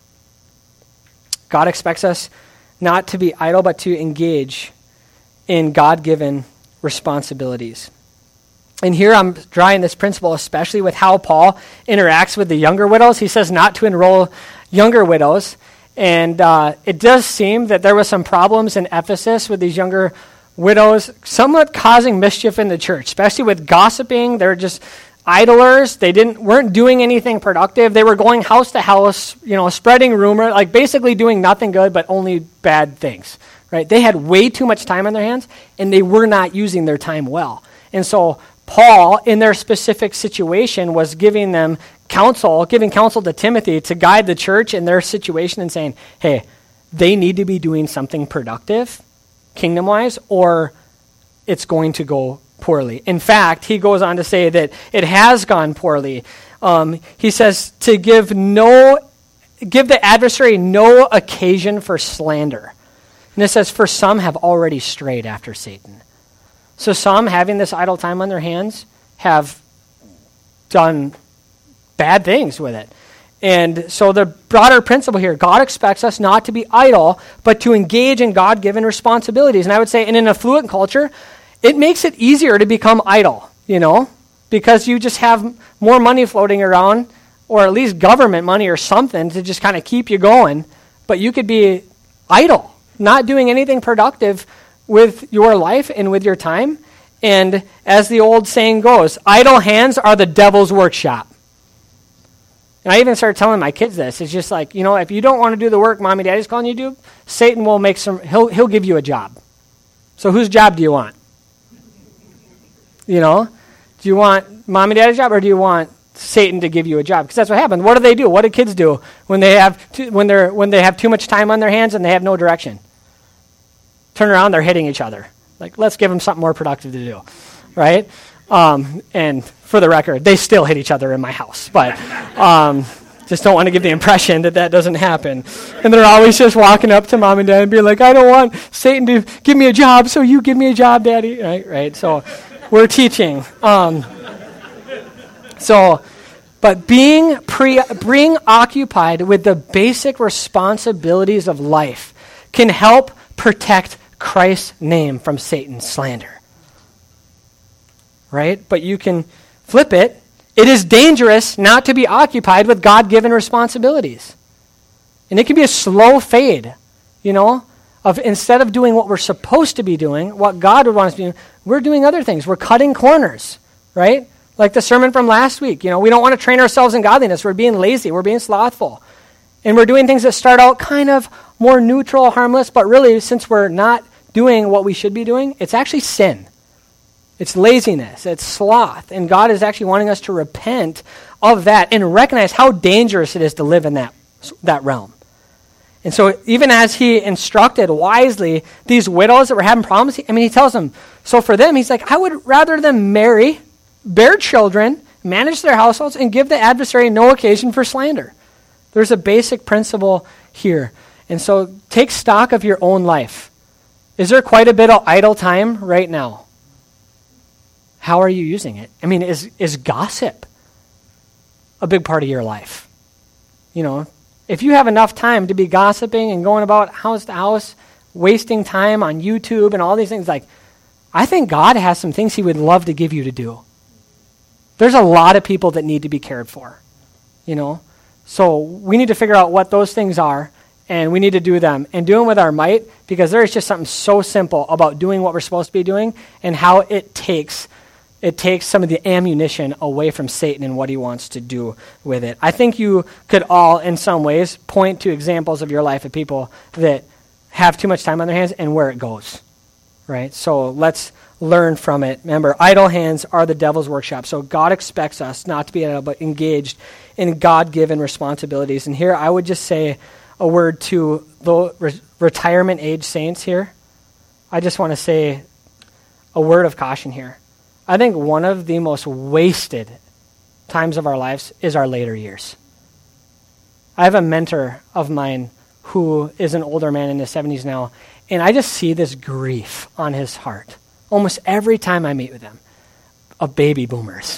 God expects us not to be idle, but to engage in God-given responsibilities. And here I'm drawing this principle, especially with how Paul interacts with the younger widows. He says not to enroll younger widows. And it does seem that there were some problems in Ephesus with these younger widows, somewhat causing mischief in the church, especially with gossiping. They're just idlers. They weren't doing anything productive. They were going house to house, spreading rumor, like basically doing nothing good, but only bad things, right? They had way too much time on their hands, and they were not using their time well. And so Paul, in their specific situation, was giving counsel to Timothy to guide the church in their situation and saying, hey, they need to be doing something productive, kingdom-wise, or it's going to go poorly. In fact, he goes on to say that it has gone poorly. He says to give the adversary no occasion for slander. And it says, for some have already strayed after Satan. So some, having this idle time on their hands, have done bad things with it. And so the broader principle here, God expects us not to be idle, but to engage in God-given responsibilities. And I would say in an affluent culture, it makes it easier to become idle, because you just have more money floating around, or at least government money or something to just kind of keep you going. But you could be idle, not doing anything productive with your life and with your time. And as the old saying goes, idle hands are the devil's workshop. And I even started telling my kids this. It's just like, if you don't want to do the work Mommy Daddy's calling you to do, Satan will he'll give you a job. So whose job do you want? Do you want Mommy Daddy's job, or do you want Satan to give you a job? Because that's what happens. What do? What do kids do when they have too much time on their hands and they have no direction? Turn around, they're hitting each other. Like, let's give them something more productive to do, right? And for the record, they still hit each other in my house, but just don't want to give the impression that doesn't happen. And they're always just walking up to Mom and Dad and being like, I don't want Satan to give me a job, so you give me a job, Daddy, right? So we're teaching. But being occupied with the basic responsibilities of life can help protect Christ's name from Satan's slander. Right? But you can flip it. It is dangerous not to be occupied with God-given responsibilities. And it can be a slow fade, of instead of doing what we're supposed to be doing, what God would want us to be doing, we're doing other things. We're cutting corners, right? Like the sermon from last week. We don't want to train ourselves in godliness. We're being lazy. We're being slothful. And we're doing things that start out kind of more neutral, harmless, but really, since we're not doing what we should be doing, it's actually sin. It's laziness. It's sloth. And God is actually wanting us to repent of that and recognize how dangerous it is to live in that realm. And so even as he instructed wisely these widows that were having problems, he tells them, so for them, he's like, I would rather them marry, bear children, manage their households, and give the adversary no occasion for slander. There's a basic principle here. And so take stock of your own life. Is there quite a bit of idle time right now? How are you using it? Is gossip a big part of your life? If you have enough time to be gossiping and going about house to house, wasting time on YouTube and all these things, I think God has some things he would love to give you to do. There's a lot of people that need to be cared for, So we need to figure out what those things are, and we need to do them, and do them with our might, because there is just something so simple about doing what we're supposed to be doing and how it takes some of the ammunition away from Satan and what he wants to do with it. I think you could all, in some ways, point to examples of your life of people that have too much time on their hands and where it goes, right? So let's learn from it. Remember, idle hands are the devil's workshop. So God expects us not to be idle, but engaged in God-given responsibilities. And here I would just say a word to the retirement age saints here. I just want to say a word of caution here. I think one of the most wasted times of our lives is our later years. I have a mentor of mine who is an older man in his 70s now, And I just see this grief on his heart almost every time I meet with him of baby boomers.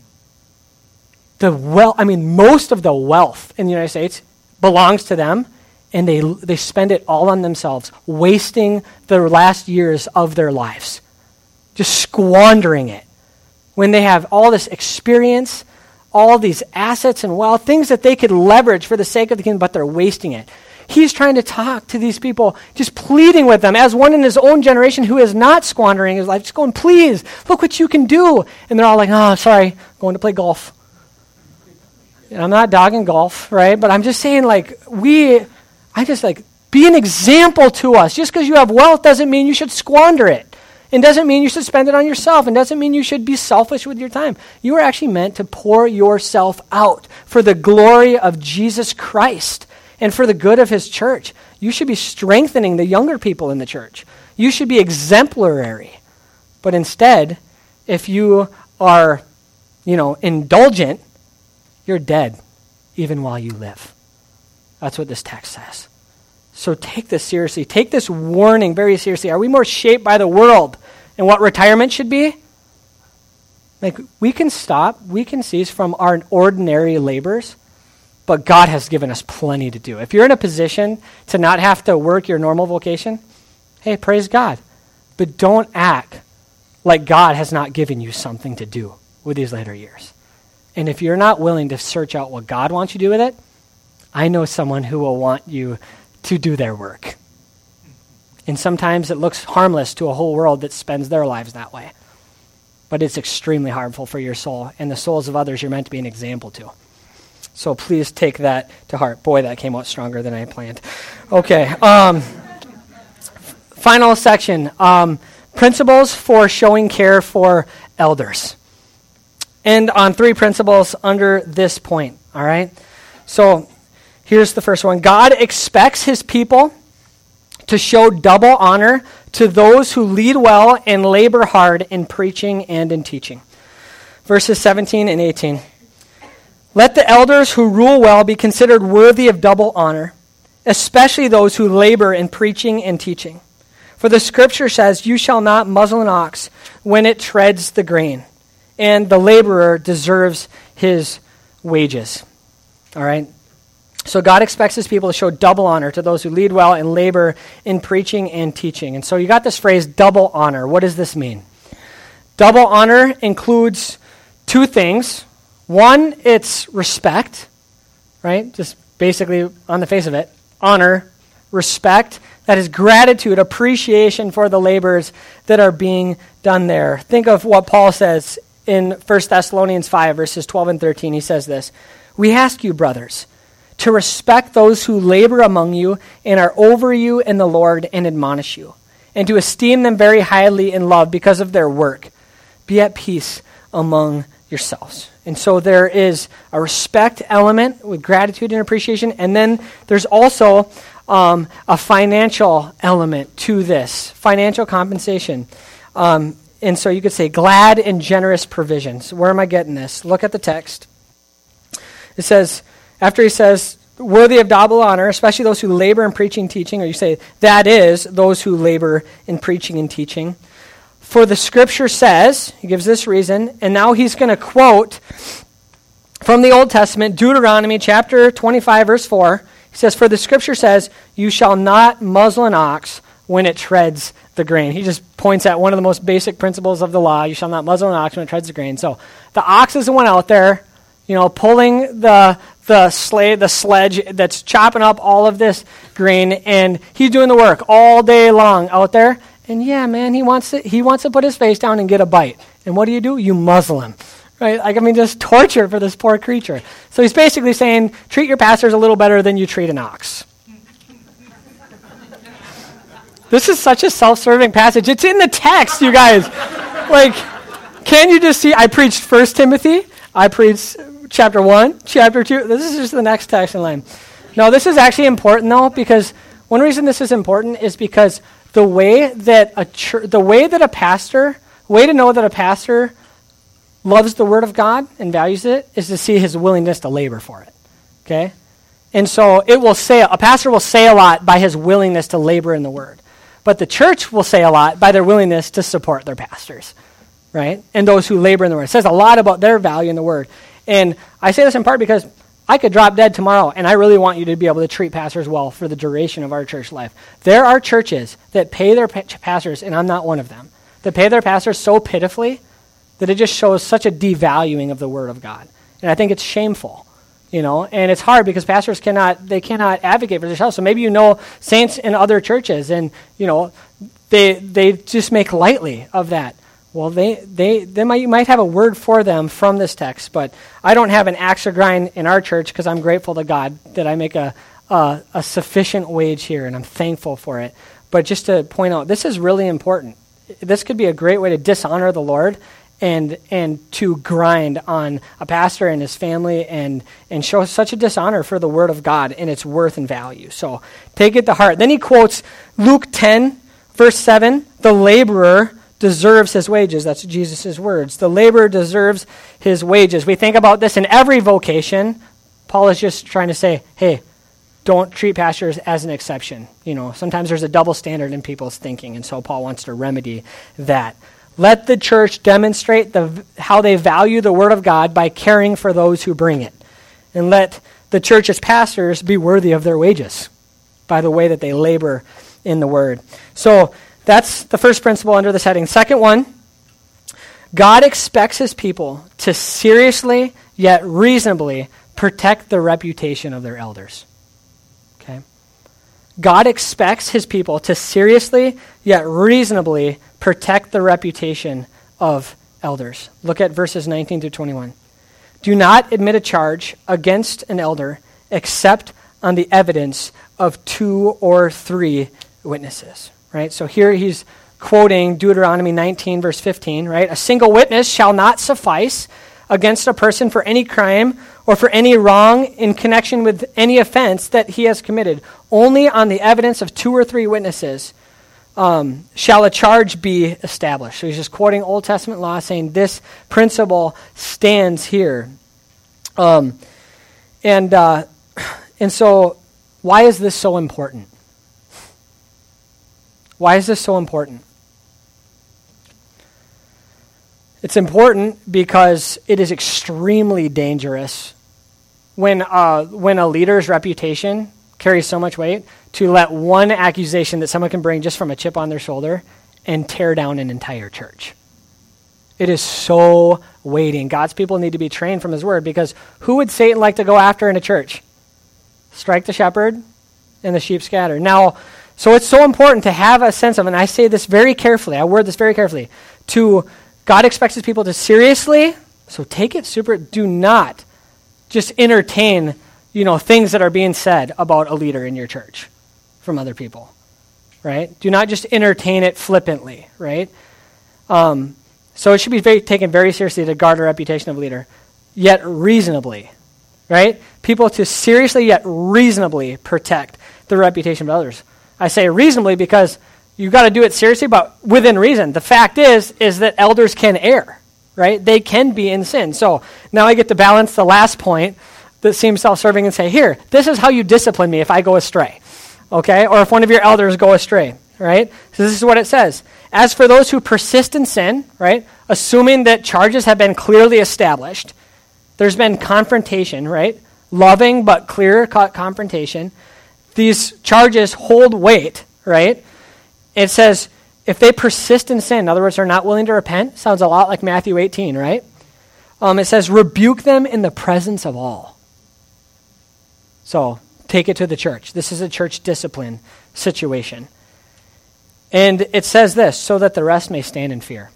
Most of the wealth in the United States belongs to them, and they spend it all on themselves, wasting the last years of their lives, just squandering it. When they have all this experience, all these assets and wealth, things that they could leverage for the sake of the kingdom, but they're wasting it. He's trying to talk to these people, just pleading with them, as one in his own generation who is not squandering his life, just going, please, look what you can do. And they're all like, oh, sorry, going to play golf. And I'm not dogging golf, right? But I'm just saying, be an example to us. Just because you have wealth doesn't mean you should squander it. It doesn't mean you should spend it on yourself. It doesn't mean you should be selfish with your time. You are actually meant to pour yourself out for the glory of Jesus Christ and for the good of his church. You should be strengthening the younger people in the church. You should be exemplary. But instead, if you are, indulgent, you're dead even while you live. That's what this text says. So take this seriously. Take this warning very seriously. Are we more shaped by the world and what retirement should be? We can cease from our ordinary labors, but God has given us plenty to do. If you're in a position to not have to work your normal vocation, hey, praise God. But don't act like God has not given you something to do with these later years. And if you're not willing to search out what God wants you to do with it, I know someone who will want you to do their work. And sometimes it looks harmless to a whole world that spends their lives that way. But it's extremely harmful for your soul and the souls of others you're meant to be an example to. So please take that to heart. Boy, that came out stronger than I planned. Okay. Final section. Principles for showing care for elders. End on 3 principles under this point. All right? So here's the first one. God expects his people to show double honor to those who lead well and labor hard in preaching and in teaching. Verses 17 and 18. Let the elders who rule well be considered worthy of double honor, especially those who labor in preaching and teaching. For the scripture says, you shall not muzzle an ox when it treads the grain, and the laborer deserves his wages. All right? So God expects his people to show double honor to those who lead well and labor in preaching and teaching. And so you got this phrase, double honor. What does this mean? Double honor includes 2 things. One, it's respect, right? Just basically on the face of it. Honor, respect. That is gratitude, appreciation for the labors that are being done there. Think of what Paul says in 1 Thessalonians 5, verses 12 and 13. He says this, we ask you, brothers, to respect those who labor among you and are over you in the Lord and admonish you, and to esteem them very highly in love because of their work. Be at peace among yourselves. And so there is a respect element with gratitude and appreciation, and then there's also a financial element to this, financial compensation. And so you could say glad and generous provisions. Where am I getting this? Look at the text. It says, after he says, worthy of double honor, especially those who labor in preaching and teaching, or you say, that is, those who labor in preaching and teaching. For the scripture says, he gives this reason, and now he's going to quote from the Old Testament, Deuteronomy chapter 25, verse 4. He says, for the scripture says, you shall not muzzle an ox when it treads the grain. He just points at one of the most basic principles of the law. You shall not muzzle an ox when it treads the grain. So the ox is the one out there, pulling the sledge that's chopping up all of this grain, and he's doing the work all day long out there. And yeah, man, he wants to put his face down and get a bite. And what do? You muzzle him. Right? Just torture for this poor creature. So he's basically saying, treat your pastors a little better than you treat an ox. This is such a self-serving passage. It's in the text, you guys. Can you just see? I preached 1 Timothy. I preached chapter 1, chapter 2. This is just the next text in line. No, this is actually important, though, because one reason this is important is because the way that a pastor loves the Word of God and values it is to see his willingness to labor for it. Okay? And so a pastor will say a lot by his willingness to labor in the Word. but the church will say a lot by their willingness to support their pastors, right? And those who labor in the word. It says a lot about their value in the word. And I say this in part because I could drop dead tomorrow, and I really want you to be able to treat pastors well for the duration of our church life. There are churches that pay their pastors, and I'm not one of them, that pay their pastors so pitifully that it just shows such a devaluing of the word of God. And I think it's shameful, and it's hard because pastors cannot advocate for themselves. So maybe saints in other churches, and, they just make lightly of that. Well, you might have a word for them from this text, but I don't have an axe to grind in our church because I'm grateful to God that I make a sufficient wage here, and I'm thankful for it. But just to point out, this is really important. This could be a great way to dishonor the Lord and to grind on a pastor and his family and show such a dishonor for the word of God and its worth and value. So take it to heart. Then he quotes Luke 10, verse 7, the laborer deserves his wages. That's Jesus' words. The laborer deserves his wages. We think about this in every vocation. Paul is just trying to say, hey, don't treat pastors as an exception. Sometimes there's a double standard in people's thinking, and so Paul wants to remedy that. Let the church demonstrate how they value the word of God by caring for those who bring it. And let the church's pastors be worthy of their wages by the way that they labor in the word. So that's the first principle under this heading. Second one, God expects his people to seriously yet reasonably protect the reputation of their elders. Okay? God expects his people to seriously yet reasonably protect the reputation of elders. Look at verses 19 through 21. Do not admit a charge against an elder except on the evidence of 2 or 3 witnesses. Right? So here he's quoting Deuteronomy 19, verse 15, right? A single witness shall not suffice against a person for any crime or for any wrong in connection with any offense that he has committed. Only on the evidence of 2 or 3 witnesses shall a charge be established. So he's just quoting Old Testament law, saying this principle stands here. And so why is this so important? Why is this so important? It's important because it is extremely dangerous when a leader's reputation carries so much weight to let one accusation that someone can bring just from a chip on their shoulder and tear down an entire church. It is so weighty. God's people need to be trained from his word, because who would Satan like to go after in a church? Strike the shepherd and the sheep scatter. Now, so it's so important to have a sense of, and I say this very carefully, I word this very carefully, God expects his people to seriously, so take it do not just entertain, things that are being said about a leader in your church from other people, right? Do not just entertain it flippantly, right? So it should be taken very seriously to guard a reputation of a leader, yet reasonably, right? People to seriously yet reasonably protect the reputation of others. I say reasonably because you've got to do it seriously, but within reason. The fact is that elders can err, right? They can be in sin. So now I get to balance the last point that seems self-serving and say, here, this is how you discipline me if I go astray, okay? Or if one of your elders go astray, right? So this is what it says. As for those who persist in sin, right, assuming that charges have been clearly established, there's been confrontation, right? Loving but clear confrontation. These charges hold weight, right? It says, if they persist in sin, in other words, they're not willing to repent, sounds a lot like Matthew 18, right? It says, rebuke them in the presence of all. So, take it to the church. This is a church discipline situation. And it says this, so that the rest may stand in fear.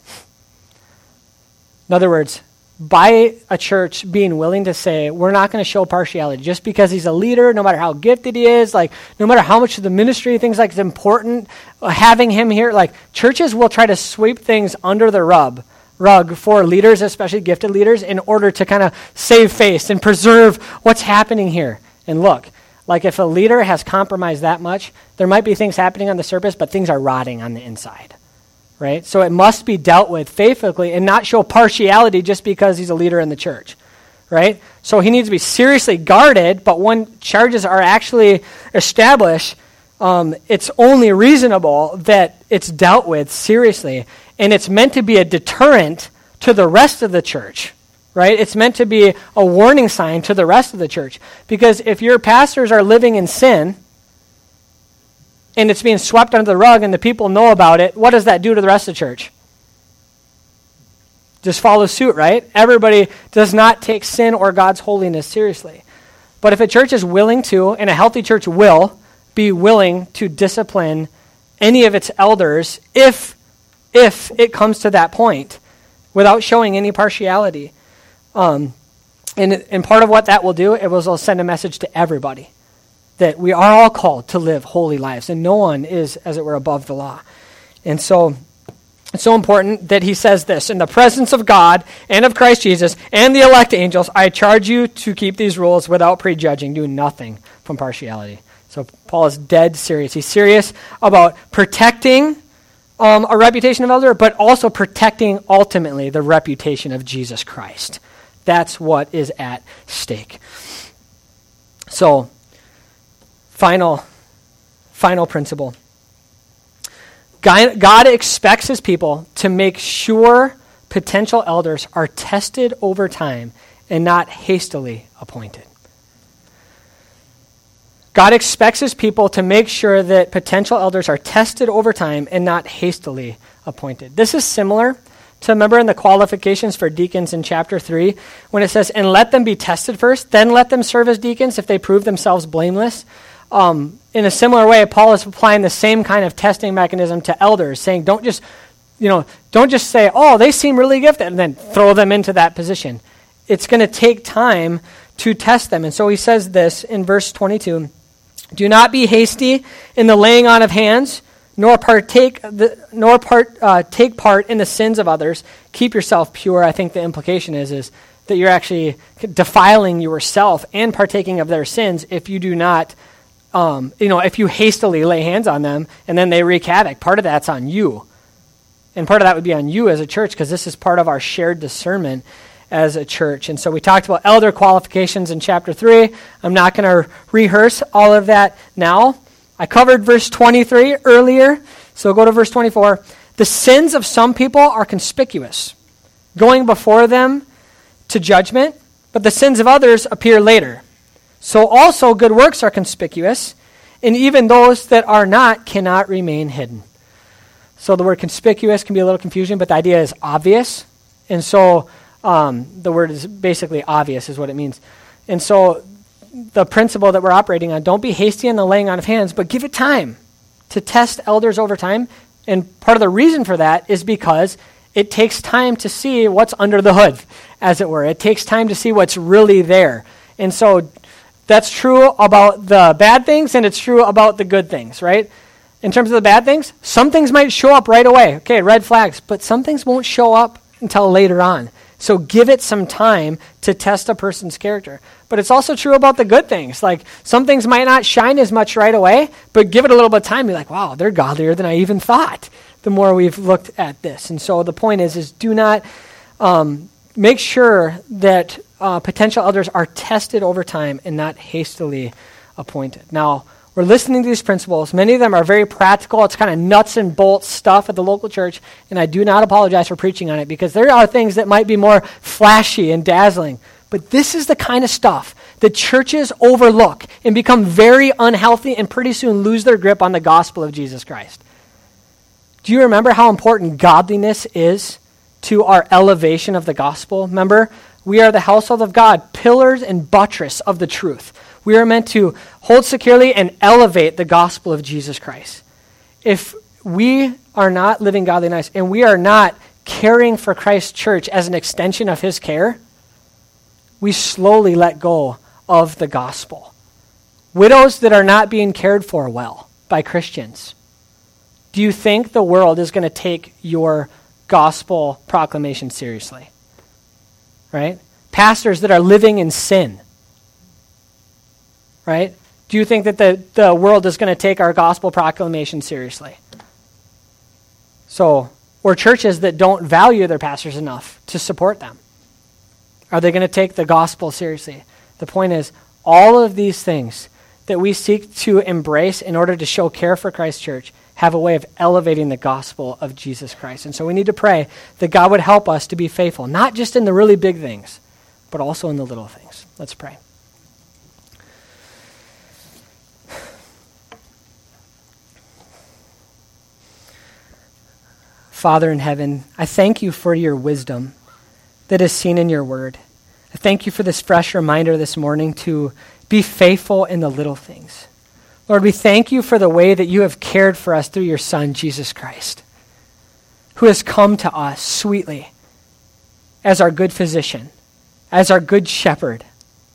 In other words, by a church being willing to say, we're not going to show partiality just because he's a leader, no matter how gifted he is, no matter how much of the ministry things it's important, having him here, churches will try to sweep things under the rug for leaders, especially gifted leaders, in order to kind of save face and preserve what's happening here. And look, if a leader has compromised that much, there might be things happening on the surface, but things are rotting on the inside. Right? So it must be dealt with faithfully and not show partiality just because he's a leader in the church. Right? So he needs to be seriously guarded, but when charges are actually established, it's only reasonable that it's dealt with seriously, and it's meant to be a deterrent to the rest of the church, right? It's meant to be a warning sign to the rest of the church. Because if your pastors are living in sin, and it's being swept under the rug and the people know about it, what does that do to the rest of the church? Just follow suit, right? Everybody does not take sin or God's holiness seriously. But if a church is willing to, and a healthy church will, be willing to discipline any of its elders if it comes to that point without showing any partiality. And part of what that will do, it will send a message to everybody that we are all called to live holy lives, and no one is, as it were, above the law. And so it's so important that he says this, in the presence of God and of Christ Jesus and the elect angels, I charge you to keep these rules without prejudging, do nothing from partiality. So Paul is dead serious. He's serious about protecting a reputation of elder, but also protecting ultimately the reputation of Jesus Christ. That's what is at stake. So, final principle. God expects his people to make sure potential elders are tested over time and not hastily appointed. God expects his people to make sure that potential elders are tested over time and not hastily appointed. This is similar to, remember in the qualifications for deacons in chapter 3, when it says, and let them be tested first, then let them serve as deacons if they prove themselves blameless. In a similar way, Paul is applying the same kind of testing mechanism to elders, saying don't just say, oh, they seem really gifted, and then throw them into that position. It's going to take time to test them. And so he says this in verse 22, do not be hasty in the laying on of hands, nor take part in the sins of others. Keep yourself pure. I think the implication is that you're actually defiling yourself and partaking of their sins if you do not, if you hastily lay hands on them and then they wreak havoc. Part of that's on you. And part of that would be on you as a church, because this is part of our shared discernment as a church. And so we talked about elder qualifications in chapter 3. I'm not going to rehearse all of that now. I covered verse 23 earlier, so go to verse 24. The sins of some people are conspicuous, going before them to judgment, but the sins of others appear later. So also good works are conspicuous, and even those that are not cannot remain hidden. So the word conspicuous can be a little confusing, but the idea is obvious. And so the word is basically obvious is what it means. And so the principle that we're operating on, don't be hasty in the laying on of hands, but give it time to test elders over time. And part of the reason for that is because it takes time to see what's under the hood, as it were. It takes time to see what's really there. And so that's true about the bad things, and it's true about the good things, right? In terms of the bad things, some things might show up right away. Okay, red flags. But some things won't show up until later on. So give it some time to test a person's character. But it's also true about the good things. Like, some things might not shine as much right away, but give it a little bit of time. Be like, wow, they're godlier than I even thought, the more we've looked at this. And so the point is do not make sure that potential elders are tested over time and not hastily appointed. Now, we're listening to these principles. Many of them are very practical. It's kind of nuts and bolts stuff at the local church, and I do not apologize for preaching on it, because there are things that might be more flashy and dazzling. But this is the kind of stuff that churches overlook and become very unhealthy and pretty soon lose their grip on the gospel of Jesus Christ. Do you remember how important godliness is to our elevation of the gospel? Remember, we are the household of God, pillars and buttress of the truth. We are meant to hold securely and elevate the gospel of Jesus Christ. If we are not living godly lives and we are not caring for Christ's church as an extension of his care, we slowly let go of the gospel. Widows that are not being cared for well by Christians. Do you think the world is going to take your gospel proclamation seriously? Right? Pastors that are living in sin. Right? Do you think that the world is going to take our gospel proclamation seriously? So, or churches that don't value their pastors enough to support them. Are they going to take the gospel seriously? The point is, all of these things that we seek to embrace in order to show care for Christ Church have a way of elevating the gospel of Jesus Christ. And so we need to pray that God would help us to be faithful, not just in the really big things, but also in the little things. Let's pray. Father in heaven, I thank you for your wisdom that is seen in your word. I thank you for this fresh reminder this morning to be faithful in the little things. Lord, we thank you for the way that you have cared for us through your Son, Jesus Christ, who has come to us sweetly as our good physician, as our good shepherd.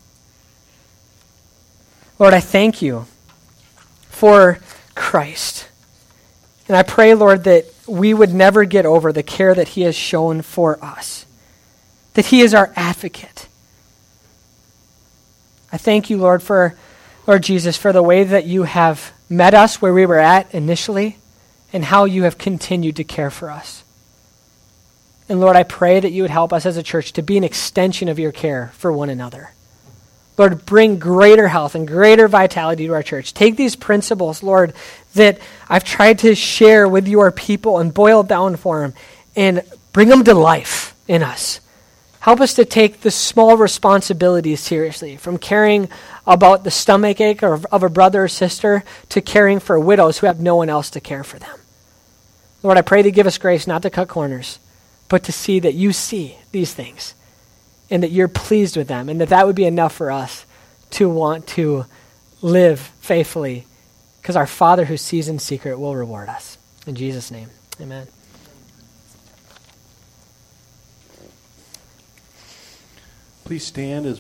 Lord, I thank you for Christ. And I pray, Lord, that we would never get over the care that he has shown for us, that he is our advocate. I thank you, Lord Jesus, for the way that you have met us where we were at initially and how you have continued to care for us. And Lord, I pray that you would help us as a church to be an extension of your care for one another. Lord, bring greater health and greater vitality to our church. Take these principles, Lord, that I've tried to share with your people and boil down for them and bring them to life in us. Help us to take the small responsibilities seriously, from caring about the stomach ache of a brother or sister to caring for widows who have no one else to care for them. Lord, I pray to give us grace not to cut corners, but to see that you see these things and that you're pleased with them, and that would be enough for us to want to live faithfully, because our Father who sees in secret will reward us. In Jesus' name, amen. Please stand as